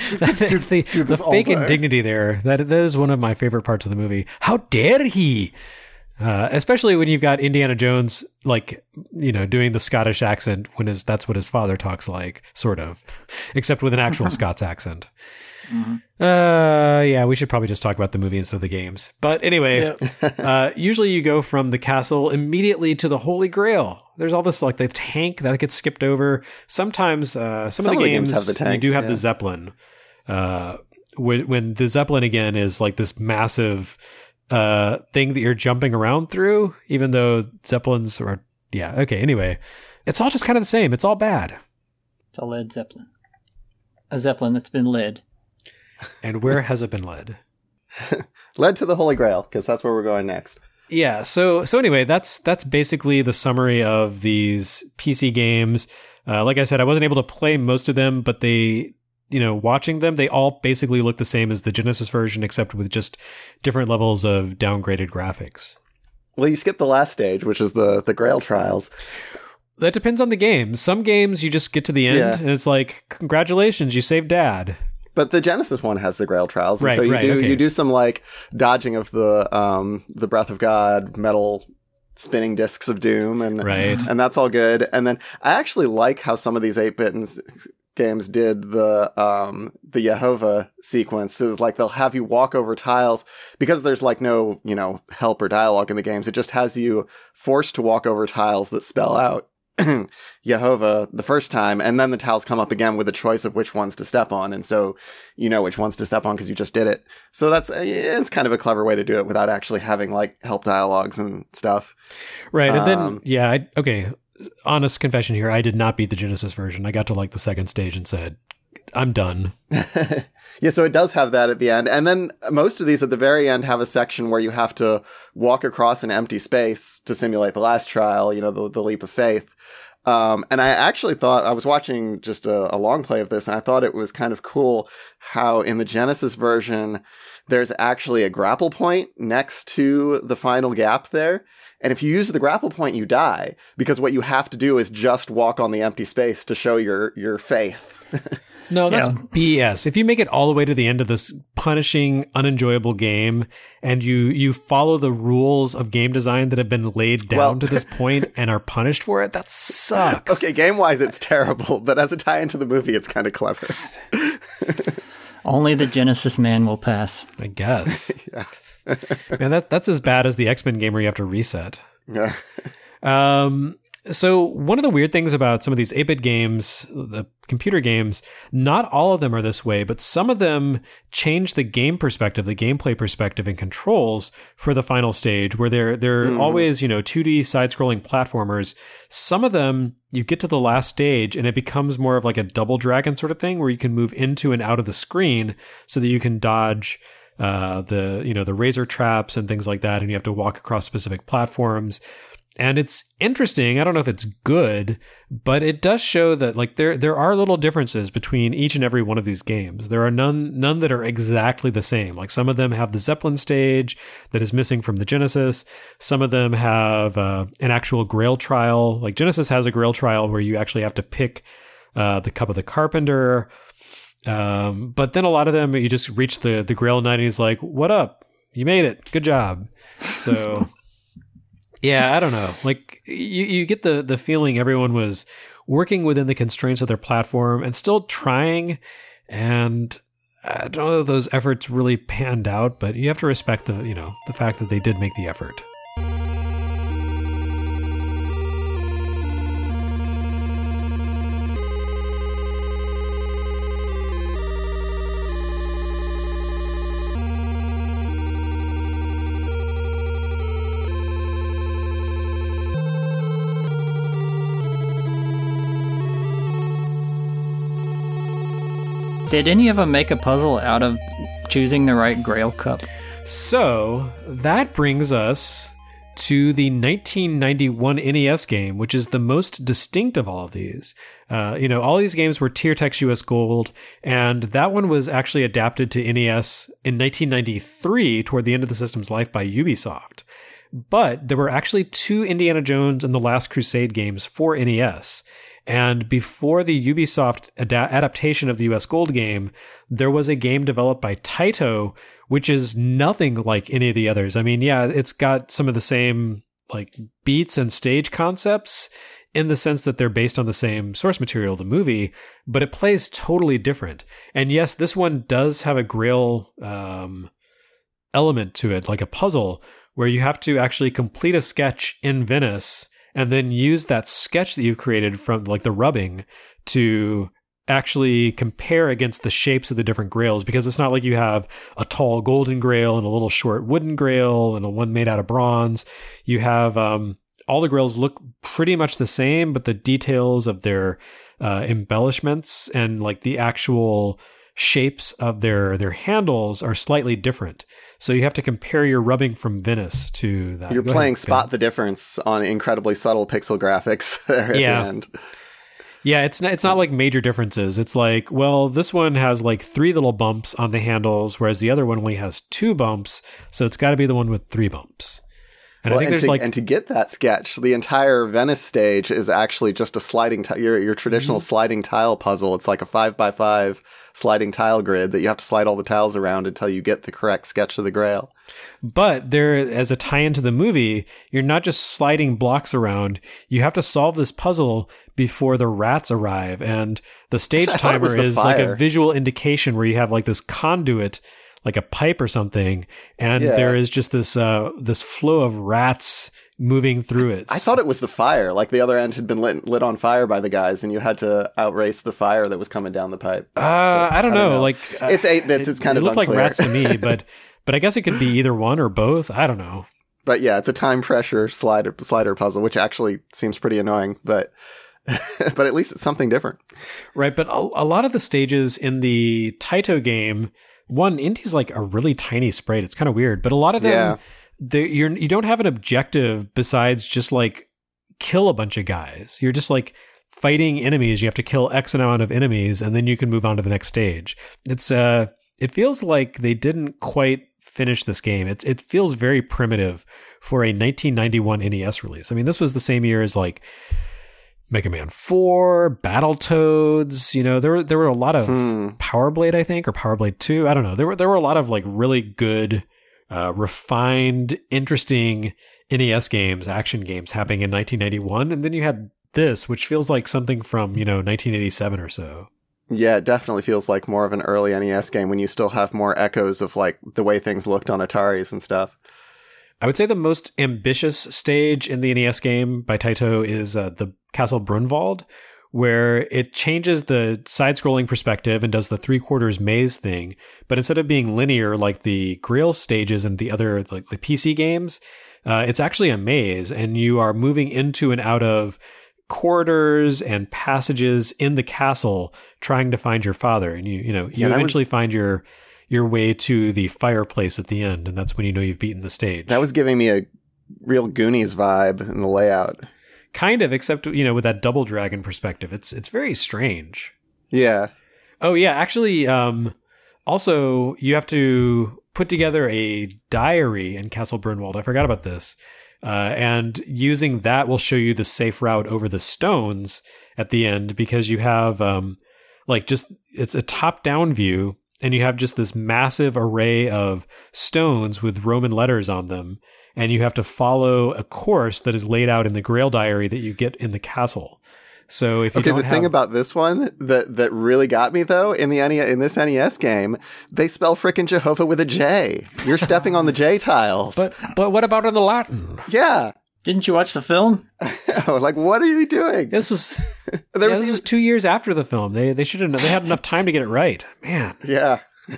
[SPEAKER 1] the fake indignity there, that is one of my favorite parts of the movie. How dare he? Especially when you've got Indiana Jones, doing the Scottish accent that's what his father talks like, sort of, except with an actual Scots accent. Mm-hmm. Yeah, we should probably just talk about the movie instead of the games. But anyway, usually you go from the castle immediately to the Holy Grail. There's all this like the tank that gets skipped over. Sometimes some of the games
[SPEAKER 2] have the tank.
[SPEAKER 1] You do have the Zeppelin. When the Zeppelin again is like this massive thing that you're jumping around through, even though Zeppelins are anyway, it's all just kind of the same. It's all bad.
[SPEAKER 4] It's a lead Zeppelin. A Zeppelin that's been led.
[SPEAKER 1] And where has it been led?
[SPEAKER 2] Led to the Holy Grail, because that's where we're going next.
[SPEAKER 1] Yeah, so anyway, that's basically the summary of these PC games. Like I said, I wasn't able to play most of them, but they, watching them, they all basically look the same as the Genesis version, except with just different levels of downgraded graphics.
[SPEAKER 2] Well, you skipped the last stage, which is the Grail Trials.
[SPEAKER 1] That depends on the game. Some games you just get to the end, and it's like, congratulations, you saved Dad.
[SPEAKER 2] But the Genesis one has the Grail Trials, and so you do some like dodging of the Breath of God metal spinning discs of doom, and that's all good. And then I actually like how some of these 8-bit games did the Yehovah sequences. Like they'll have you walk over tiles because there's like no help or dialogue in the games. It just has you forced to walk over tiles that spell out Yehovah the first time, and then the tiles come up again with a choice of which ones to step on, and so you know which ones to step on because you just did it. So it's kind of a clever way to do it without actually having like help dialogues and stuff.
[SPEAKER 1] Right, and then honest confession here, I did not beat the Genesis version. I got to like the second stage and said, I'm done.
[SPEAKER 2] Yeah, so it does have that at the end. And then most of these at the very end have a section where you have to walk across an empty space to simulate the last trial, the leap of faith. And I actually thought, I was watching just a long play of this, and I thought it was kind of cool how in the Genesis version, there's actually a grapple point next to the final gap there. And if you use the grapple point, you die, because what you have to do is just walk on the empty space to show your faith.
[SPEAKER 1] No, that's BS. If you make it all the way to the end of this punishing, unenjoyable game, and you follow the rules of game design that have been laid down to this point and are punished for it, that sucks.
[SPEAKER 2] Okay, game-wise, it's terrible, but as a tie into the movie, it's kind of clever.
[SPEAKER 4] Only the Genesis man will pass.
[SPEAKER 1] I guess.
[SPEAKER 2] Yeah.
[SPEAKER 1] Man, that's as bad as the X-Men game where you have to reset.
[SPEAKER 2] Yeah.
[SPEAKER 1] So one of the weird things about some of these 8-bit games, the computer games, not all of them are this way, but some of them change the game perspective, the gameplay perspective and controls for the final stage, where they're always, 2D side-scrolling platformers. Some of them, you get to the last stage and it becomes more of like a Double Dragon sort of thing, where you can move into and out of the screen so that you can dodge the razor traps and things like that, and you have to walk across specific platforms. And it's interesting. I don't know if it's good, but it does show that like there are little differences between each and every one of these games. There are none that are exactly the same. Like some of them have the Zeppelin stage that is missing from the Genesis. Some of them have an actual Grail trial. Like Genesis has a Grail trial where you actually have to pick the Cup of the Carpenter. But then a lot of them, you just reach the Grail Knight and he's like, what up? You made it. Good job. So, yeah, I don't know. Like, you get the feeling everyone was working within the constraints of their platform and still trying. And I don't know if those efforts really panned out, but you have to respect the fact that they did make the effort.
[SPEAKER 4] Did any of them make a puzzle out of choosing the right Grail Cup?
[SPEAKER 1] So that brings us to the 1991 NES game, which is the most distinct of all of these. All these games were Tier Text US Gold, and that one was actually adapted to NES in 1993 toward the end of the system's life by Ubisoft. But there were actually 2 Indiana Jones and the Last Crusade games for NES. And before the Ubisoft adaptation of the US Gold game, there was a game developed by Taito, which is nothing like any of the others. I mean, yeah, it's got some of the same like beats and stage concepts in the sense that they're based on the same source material, the movie, but it plays totally different. And yes, this one does have a Grail element to it, like a puzzle, where you have to actually complete a sketch in Venice and then use that sketch that you've created from like the rubbing to actually compare against the shapes of the different grails, because it's not like you have a tall golden grail and a little short wooden grail and a one made out of bronze. You have all the grails look pretty much the same, but the details of their embellishments and like the actual shapes of their handles are slightly different. So you have to compare your rubbing from Venice to that.
[SPEAKER 2] You're playing Spot the Difference on incredibly subtle pixel graphics there at the end.
[SPEAKER 1] Yeah, it's not like major differences. It's like, well, this one has like 3 little bumps on the handles, whereas the other one only has 2 bumps. So it's got to be the one with 3 bumps. And I think
[SPEAKER 2] to get that sketch, the entire Venice stage is actually just a sliding your traditional sliding tile puzzle. It's like a 5x5 sliding tile grid that you have to slide all the tiles around until you get the correct sketch of the Grail.
[SPEAKER 1] But there, as a tie into the movie, you're not just sliding blocks around. You have to solve this puzzle before the rats arrive, and the stage timer is like a visual indication where you have like this conduit, like a pipe or something, and there is just this flow of rats moving through it.
[SPEAKER 2] I thought it was the fire, like the other end had been lit on fire by the guys, and you had to outrace the fire that was coming down the pipe.
[SPEAKER 1] I don't know. Like
[SPEAKER 2] it's 8 bits. It's kind of
[SPEAKER 1] looked
[SPEAKER 2] unclear.
[SPEAKER 1] like rats to me, but I guess it could be either one or both. I don't know.
[SPEAKER 2] But yeah, it's a time pressure slider puzzle, which actually seems pretty annoying, but but at least it's something different.
[SPEAKER 1] Right, but a lot of the stages in the Taito game, Indy's like a really tiny sprite. It's kind of weird, but a lot of them, you don't have an objective besides just like kill a bunch of guys. You're just like fighting enemies. You have to kill X amount of enemies, and then you can move on to the next stage. It feels like they didn't quite finish this game. It feels very primitive for a 1991 NES release. I mean, this was the same year as like Mega Man 4, Battletoads. There were a lot of Power Blade, I think, or Power Blade 2. I don't know. There were a lot of like really good, refined, interesting NES games, action games happening in 1991, and then you had this, which feels like something from 1987 or so.
[SPEAKER 2] Yeah, it definitely feels like more of an early NES game when you still have more echoes of like the way things looked on Ataris and stuff.
[SPEAKER 1] I would say the most ambitious stage in the NES game by Taito is the Castle Brunwald, where it changes the side-scrolling perspective and does the 3/4 maze thing. But instead of being linear like the Grail stages and the other like the PC games, it's actually a maze, and you are moving into and out of corridors and passages in the castle trying to find your father. And you eventually find your way to the fireplace at the end, and that's when you've beaten the stage.
[SPEAKER 2] That was giving me a real Goonies vibe in the layout. Kind
[SPEAKER 1] of, except with that double dragon perspective. It's very strange.
[SPEAKER 2] Yeah.
[SPEAKER 1] Oh yeah, actually also you have to put together a diary in Castle Brunwald. I forgot about this. And using that will show you the safe route over the stones. at the end because you have it's a top-down view and you have just this massive array of stones with Roman letters on them, and you have to follow a course that is laid out in the Grail Diary that you get in the castle. So if you
[SPEAKER 2] thing about this one that really got me though in this NES game, they spell frickin' Jehovah with a J. You're stepping on the J tiles.
[SPEAKER 1] But what about in the Latin?
[SPEAKER 2] Yeah.
[SPEAKER 4] Didn't you watch the film?
[SPEAKER 2] Like, what are you doing?
[SPEAKER 1] This was 2 years after the film. They should have. They had enough time to get it right. Man.
[SPEAKER 2] Yeah.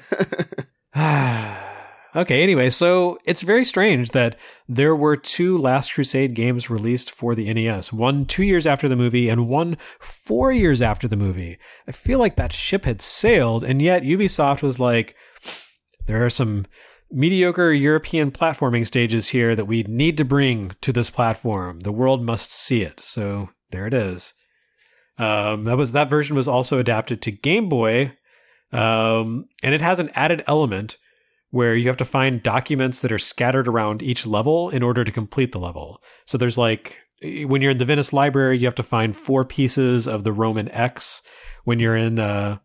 [SPEAKER 1] Okay, anyway, so it's very strange that there were 2 Last Crusade games released for the NES, one 2 years after the movie and one 4 years after the movie. I feel like that ship had sailed, and yet Ubisoft was like, there are some mediocre European platforming stages here that we need to bring to this platform. The world must see it. So there it is. That version was also adapted to Game Boy, and it has an added element where you have to find documents that are scattered around each level in order to complete the level. So there's when you're in the Venice Library, you have to find 4 pieces of the Roman X. When you're in the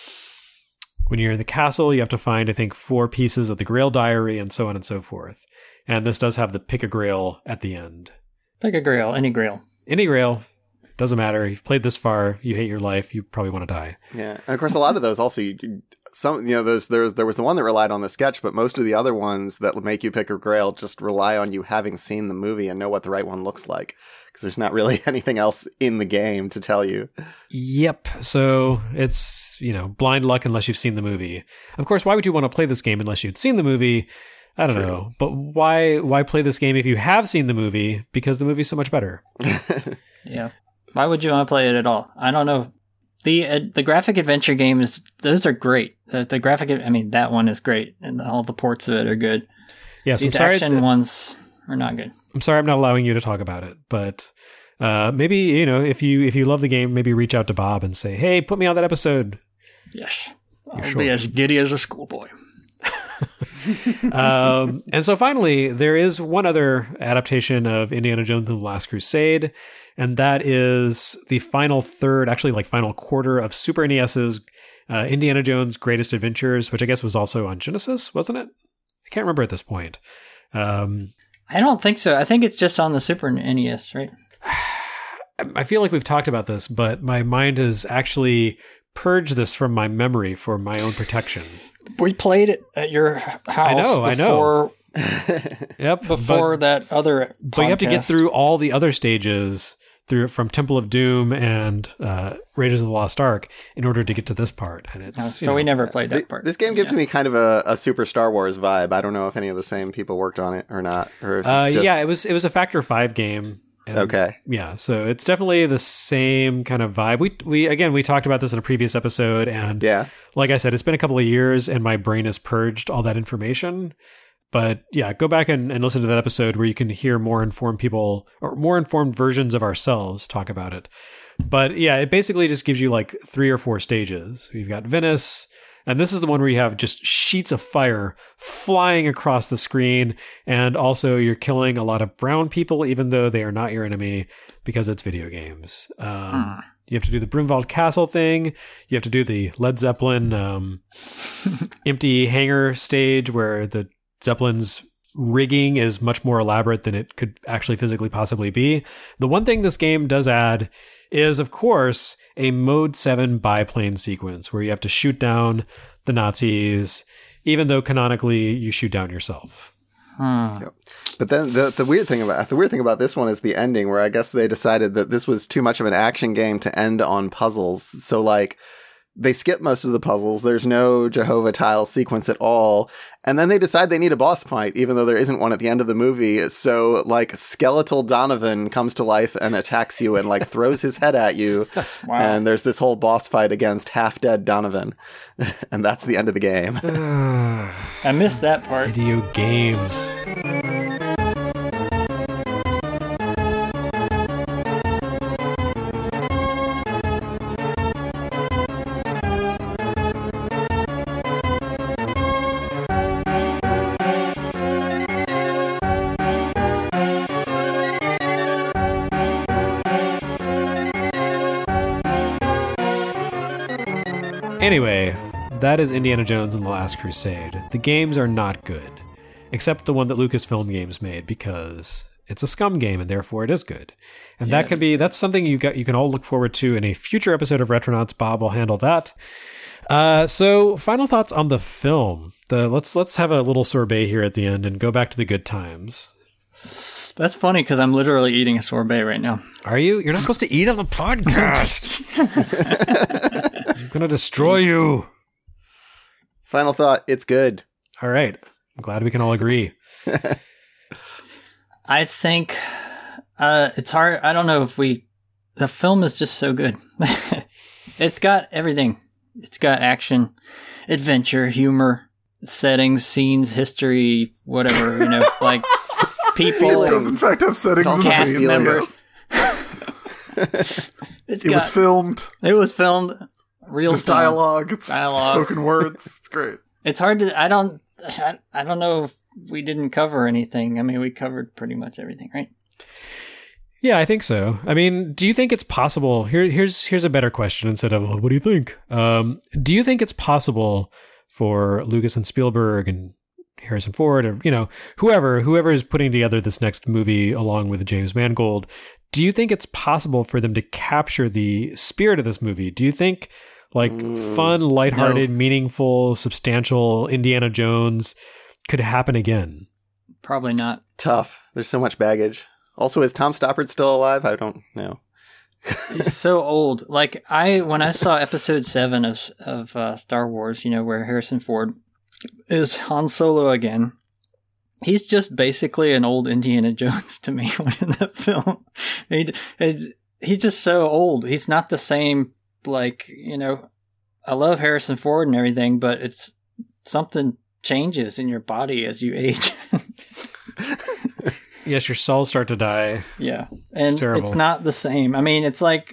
[SPEAKER 1] castle, you have to find, I think, 4 pieces of the Grail Diary and so on and so forth. And this does have the pick a Grail at the end.
[SPEAKER 4] Pick a Grail, any Grail.
[SPEAKER 1] Any Grail. Doesn't matter. You've played this far. You hate your life. You probably want to die.
[SPEAKER 2] Yeah. And of course, a lot of those also, there was the one that relied on the sketch, but most of the other ones that make you pick a Grail just rely on you having seen the movie and know what the right one looks like. Because there's not really anything else in the game to tell you.
[SPEAKER 1] Yep. So it's, blind luck unless you've seen the movie. Of course, why would you want to play this game unless you'd seen the movie? I don't know. But why play this game if you have seen the movie? Because the movie's so much better.
[SPEAKER 4] Yeah. Why would you want to play it at all? I don't know. The graphic adventure games, those are great. That one is great, and all the ports of it are good.
[SPEAKER 1] Yes,
[SPEAKER 4] these action ones are not good.
[SPEAKER 1] I'm sorry I'm not allowing you to talk about it, but maybe if you love the game, maybe reach out to Bob and say, "Hey, put me on that episode."
[SPEAKER 4] Yes, I'll be as giddy as a schoolboy.
[SPEAKER 1] And so finally, there is one other adaptation of Indiana Jones and the Last Crusade, and that is the final quarter of Super NES's Indiana Jones Greatest Adventures, which I guess was also on Genesis, wasn't it? I can't remember at this point.
[SPEAKER 4] I don't think so. I think it's just on the Super NES, right?
[SPEAKER 1] I feel like we've talked about this, but my mind has actually purged this from my memory for my own protection.
[SPEAKER 4] We played it at your house.
[SPEAKER 1] I know.
[SPEAKER 4] Yep. Before that other podcast.
[SPEAKER 1] But you have to get through all the other stages from Temple of Doom and Raiders of the Lost Ark in order to get to this part. And it's
[SPEAKER 4] we never played that part.
[SPEAKER 2] This game gives me kind of a Super Star Wars vibe. I don't know if any of the same people worked on it or not. Or if it's just...
[SPEAKER 1] Yeah, it was a Factor 5 game. And
[SPEAKER 2] okay.
[SPEAKER 1] Yeah, so it's definitely the same kind of vibe. We talked about this in a previous episode, and like I said, it's been a couple of years, and my brain has purged all that information. But yeah, go back and listen to that episode where you can hear more informed people or more informed versions of ourselves talk about it. But yeah, it basically just gives you like 3 or 4 stages. You've got Venice. And this is the one where you have just sheets of fire flying across the screen. And also you're killing a lot of brown people, even though they are not your enemy, because it's video games. You have to do the Brunwald Castle thing. You have to do the Led Zeppelin empty hangar stage where the Zeppelin's rigging is much more elaborate than it could actually physically possibly be. The one thing this game does add is, of course, a Mode 7 biplane sequence where you have to shoot down the Nazis, even though canonically you shoot down yourself.
[SPEAKER 2] Yep. But then the weird thing about this one is the ending, where I guess they decided that this was too much of an action game to end on puzzles. So like they skip most of the puzzles. There's no Jehovah tile sequence at all. And then they decide they need a boss fight, even though there isn't one at the end of the movie. So, like, skeletal Donovan comes to life and attacks you and, like, throws his head at you. Wow. And there's this whole boss fight against half-dead Donovan. And that's the end of the game.
[SPEAKER 4] I missed that part.
[SPEAKER 1] Video games. Anyway, that is Indiana Jones and the Last Crusade. The games are not good, except the one that Lucasfilm Games made, because it's a scum game and therefore it is good. And that's something you can all look forward to in a future episode of Retronauts. Bob will handle that. So final thoughts on the film. Let's have a little sorbet here at the end and go back to the good times.
[SPEAKER 4] That's funny because I'm literally eating a sorbet right now.
[SPEAKER 1] Are you? You're not supposed to eat on the podcast. I'm going to destroy you.
[SPEAKER 2] Final thought, it's good.
[SPEAKER 1] All right. I'm glad we can all agree.
[SPEAKER 4] I think it's hard. I don't know if the film is just so good. It's got everything. It's got action, adventure, humor, settings, scenes, history, whatever, like people.
[SPEAKER 3] It does in fact have settings and
[SPEAKER 4] cast
[SPEAKER 3] scenes.
[SPEAKER 4] members.
[SPEAKER 3] It was filmed.
[SPEAKER 4] It was filmed. Real
[SPEAKER 3] There's dialogue. It's
[SPEAKER 4] dialogue.
[SPEAKER 3] Spoken words. It's great.
[SPEAKER 4] It's hard to. I don't know if we didn't cover anything. I mean, we covered pretty much everything, right?
[SPEAKER 1] Yeah, I think so. I mean, do you think it's possible? Here's a better question instead of, what do you think? Do you think it's possible for Lucas and Spielberg and Harrison Ford, or whoever is putting together this next movie along with James Mangold, do you think it's possible for them to capture the spirit of this movie? Do you think fun, lighthearted, meaningful, substantial Indiana Jones could happen again?
[SPEAKER 4] Probably not.
[SPEAKER 2] Tough. There's so much baggage. Also, is Tom Stoppard still alive? I don't know.
[SPEAKER 4] He's so old. When I saw episode 7 of Star Wars, where Harrison Ford is Han Solo again, he's just basically an old Indiana Jones to me when in that film. He's just so old. He's not the same, I love Harrison Ford and everything, but it's something changes in your body as you age.
[SPEAKER 1] Yes, your cells start to die.
[SPEAKER 4] Yeah, and it's not the same. I mean, it's I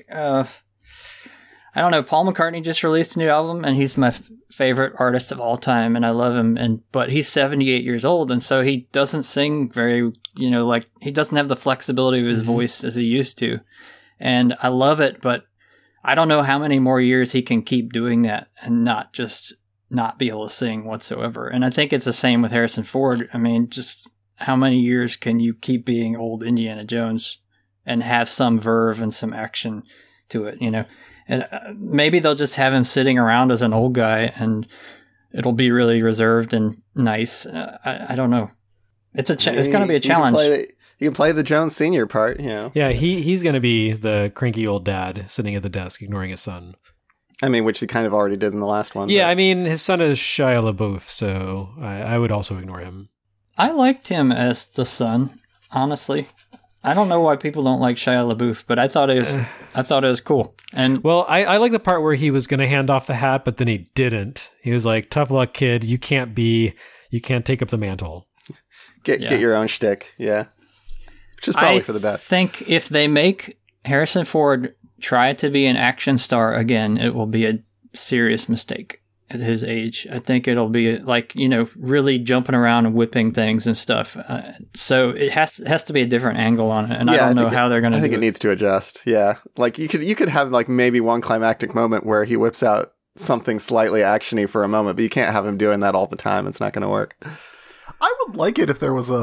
[SPEAKER 4] don't know. Paul McCartney just released a new album, and he's my favorite artist of all time, and I love him. But he's 78 years old, and so he doesn't sing very, he doesn't have the flexibility of his voice as he used to. And I love it, but I don't know how many more years he can keep doing that and not be able to sing whatsoever. And I think it's the same with Harrison Ford. I mean, just how many years can you keep being old Indiana Jones and have some verve and some action to it, And maybe they'll just have him sitting around as an old guy and it'll be really reserved and nice. I don't know. It's going to be a challenge.
[SPEAKER 2] You can play the Jones Sr. part,
[SPEAKER 1] Yeah, he's going to be the cranky old dad sitting at the desk ignoring his son.
[SPEAKER 2] I mean, which he kind of already did in the last one.
[SPEAKER 1] Yeah, but I mean, his son is Shia LaBeouf, so I would also ignore him.
[SPEAKER 4] I liked him as the son, honestly. I don't know why people don't like Shia LaBeouf, but I thought it was cool. And
[SPEAKER 1] well, I like the part where he was going to hand off the hat, but then he didn't. He was like, "Tough luck, kid. You can't take up the mantle.
[SPEAKER 2] Get your own shtick." Yeah, which is probably for the best.
[SPEAKER 4] I think if they make Harrison Ford try to be an action star again, it will be a serious mistake. At his age, I think it'll be really jumping around and whipping things and stuff. So it has to be a different angle on it, and I don't know how they're going to.
[SPEAKER 2] I think it needs to adjust. Yeah, you could have maybe one climactic moment where he whips out something slightly actiony for a moment, but you can't have him doing that all the time. It's not going to work.
[SPEAKER 3] I would like it if there was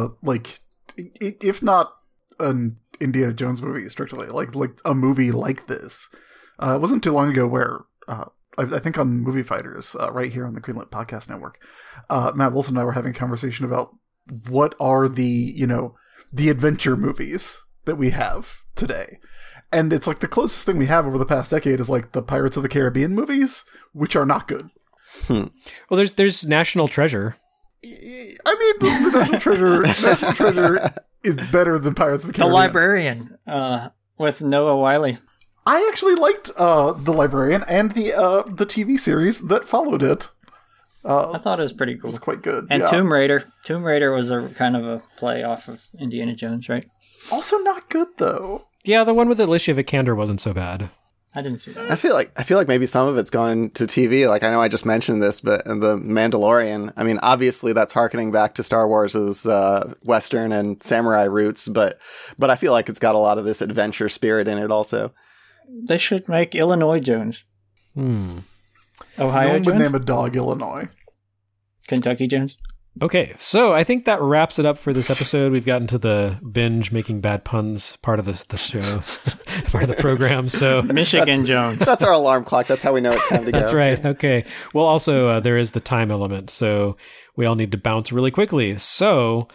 [SPEAKER 3] if not an Indiana Jones movie strictly, like a movie like this. It wasn't too long ago where. I think on Movie Fighters, right here on the Greenlit Podcast Network, Matt Wilson and I were having a conversation about what are the adventure movies that we have today. And it's the closest thing we have over the past decade is the Pirates of the Caribbean movies, which are not good.
[SPEAKER 1] Well, there's National Treasure.
[SPEAKER 3] I mean, the National Treasure is better than Pirates of the Caribbean.
[SPEAKER 4] The Librarian, with Noah Wyle.
[SPEAKER 3] I actually liked The Librarian and the TV series that followed it.
[SPEAKER 4] I thought it was pretty cool.
[SPEAKER 3] It was quite good.
[SPEAKER 4] And
[SPEAKER 3] yeah.
[SPEAKER 4] Tomb Raider. Tomb Raider was a kind of a play off of Indiana Jones, right?
[SPEAKER 3] Also not good, though.
[SPEAKER 1] Yeah, the one with Alicia Vikander wasn't so bad.
[SPEAKER 4] I didn't see that.
[SPEAKER 2] I feel like maybe some of it's gone to TV. I know I just mentioned this, but The Mandalorian, I mean, obviously that's harkening back to Star Wars's Western and samurai roots, but I feel like it's got a lot of this adventure spirit in it also.
[SPEAKER 4] They should make Illinois Jones. Ohio
[SPEAKER 3] No one would
[SPEAKER 4] Jones?
[SPEAKER 3] name a dog Illinois.
[SPEAKER 4] Kentucky Jones?
[SPEAKER 1] Okay, so I think that wraps it up for this episode. We've gotten to the binge making bad puns part of the show, part of the program. So
[SPEAKER 4] Michigan Jones.
[SPEAKER 2] That's our alarm clock. That's how we know it's time to go.
[SPEAKER 1] that's right. Okay. Well, also there is the time element, so we all need to bounce really quickly. So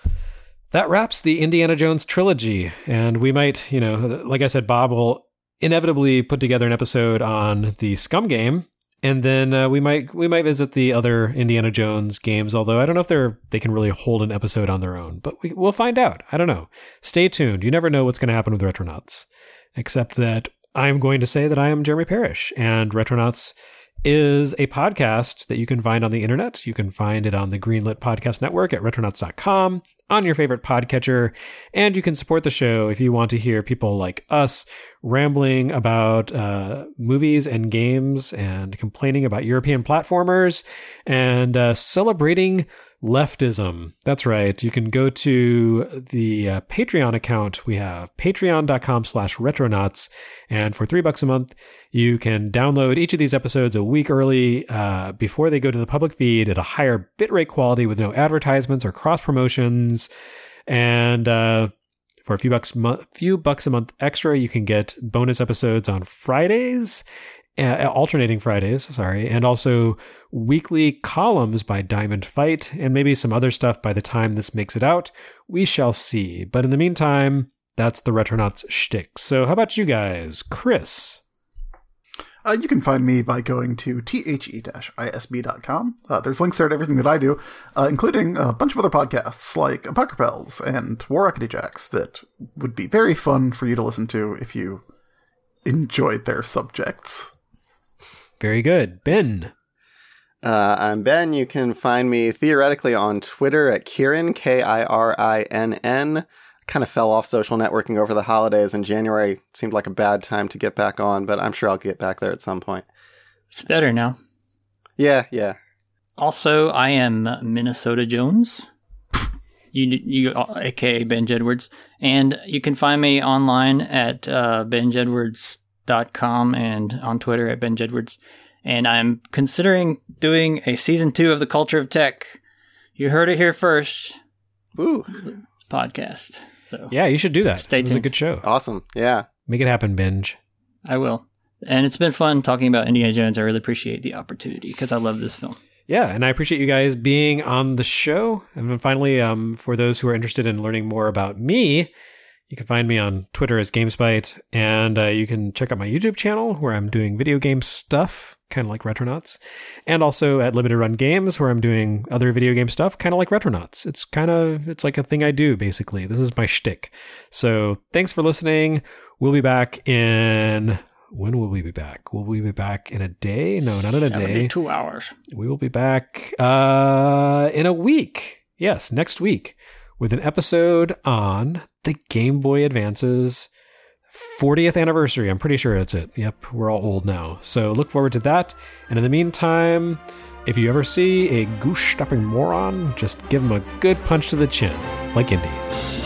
[SPEAKER 1] that wraps the Indiana Jones trilogy, and we might, like I said, Bob will inevitably put together an episode on the Scum game. And then we might visit the other Indiana Jones games, although I don't know if they can really hold an episode on their own. But we'll find out. I don't know. Stay tuned. You never know what's going to happen with Retronauts. Except that I'm going to say that I am Jeremy Parrish, and Retronauts is a podcast that you can find on the internet. You can find it on the Greenlit Podcast Network at retronauts.com, on your favorite podcatcher, and you can support the show if you want to hear people like us rambling about movies and games and complaining about European platformers and celebrating leftism. That's right. You can go to the Patreon account we have, patreon.com/retronauts. And for $3 a month, you can download each of these episodes a week early before they go to the public feed at a higher bitrate quality with no advertisements or cross promotions. And for a few bucks a month extra, you can get bonus episodes on Fridays, alternating Fridays, and also weekly columns by Diamond Fight, and maybe some other stuff by the time this makes it out. We shall see. But in the meantime, that's the Retronauts shtick. So how about you guys? Chris?
[SPEAKER 3] You can find me by going to the-isb.com. There's links there to everything that I do, including a bunch of other podcasts like Apocrypels and War Rockety Jacks that would be very fun for you to listen to if you enjoyed their subjects.
[SPEAKER 1] Very good. Ben?
[SPEAKER 2] I'm Ben. You can find me theoretically on Twitter at Kieran, Kirinn. Kind of fell off social networking over the holidays, and January seemed like a bad time to get back on, but I'm sure I'll get back there at some point.
[SPEAKER 4] It's better now.
[SPEAKER 2] Yeah.
[SPEAKER 4] Also, I am Minnesota Jones. You aka Ben Jedwards. And you can find me online at benjedwards.com and on Twitter at Ben Jedwards. And I'm considering doing a season 2 of The Culture of Tech. You heard it here first.
[SPEAKER 2] Ooh.
[SPEAKER 4] Podcast. So
[SPEAKER 1] Yeah, you should do that.
[SPEAKER 4] Stay
[SPEAKER 1] It was a
[SPEAKER 4] tuned.
[SPEAKER 1] good show.
[SPEAKER 2] Awesome. Yeah.
[SPEAKER 1] Make it happen, Binge.
[SPEAKER 4] I will. And it's been fun talking about Indiana Jones. I really appreciate the opportunity because I love this film.
[SPEAKER 1] Yeah, and I appreciate you guys being on the show. And then finally, for those who are interested in learning more about me, you can find me on Twitter as GameSpite, and you can check out my YouTube channel where I'm doing video game stuff, kind of like Retronauts, and also at Limited Run Games where I'm doing other video game stuff, kind of like Retronauts. It's like a thing I do, basically. This is my shtick. So thanks for listening. We'll be back in... When will we be back? Will we be back in a day? No, not in a day.
[SPEAKER 4] 2 hours.
[SPEAKER 1] We will be back in a week. Yes, next week with an episode on the Game Boy Advance's 40th anniversary. I'm pretty sure that's it. Yep, we're all old now. So look forward to that. And in the meantime, if you ever see a goose-stepping moron, just give him a good punch to the chin, like Indy.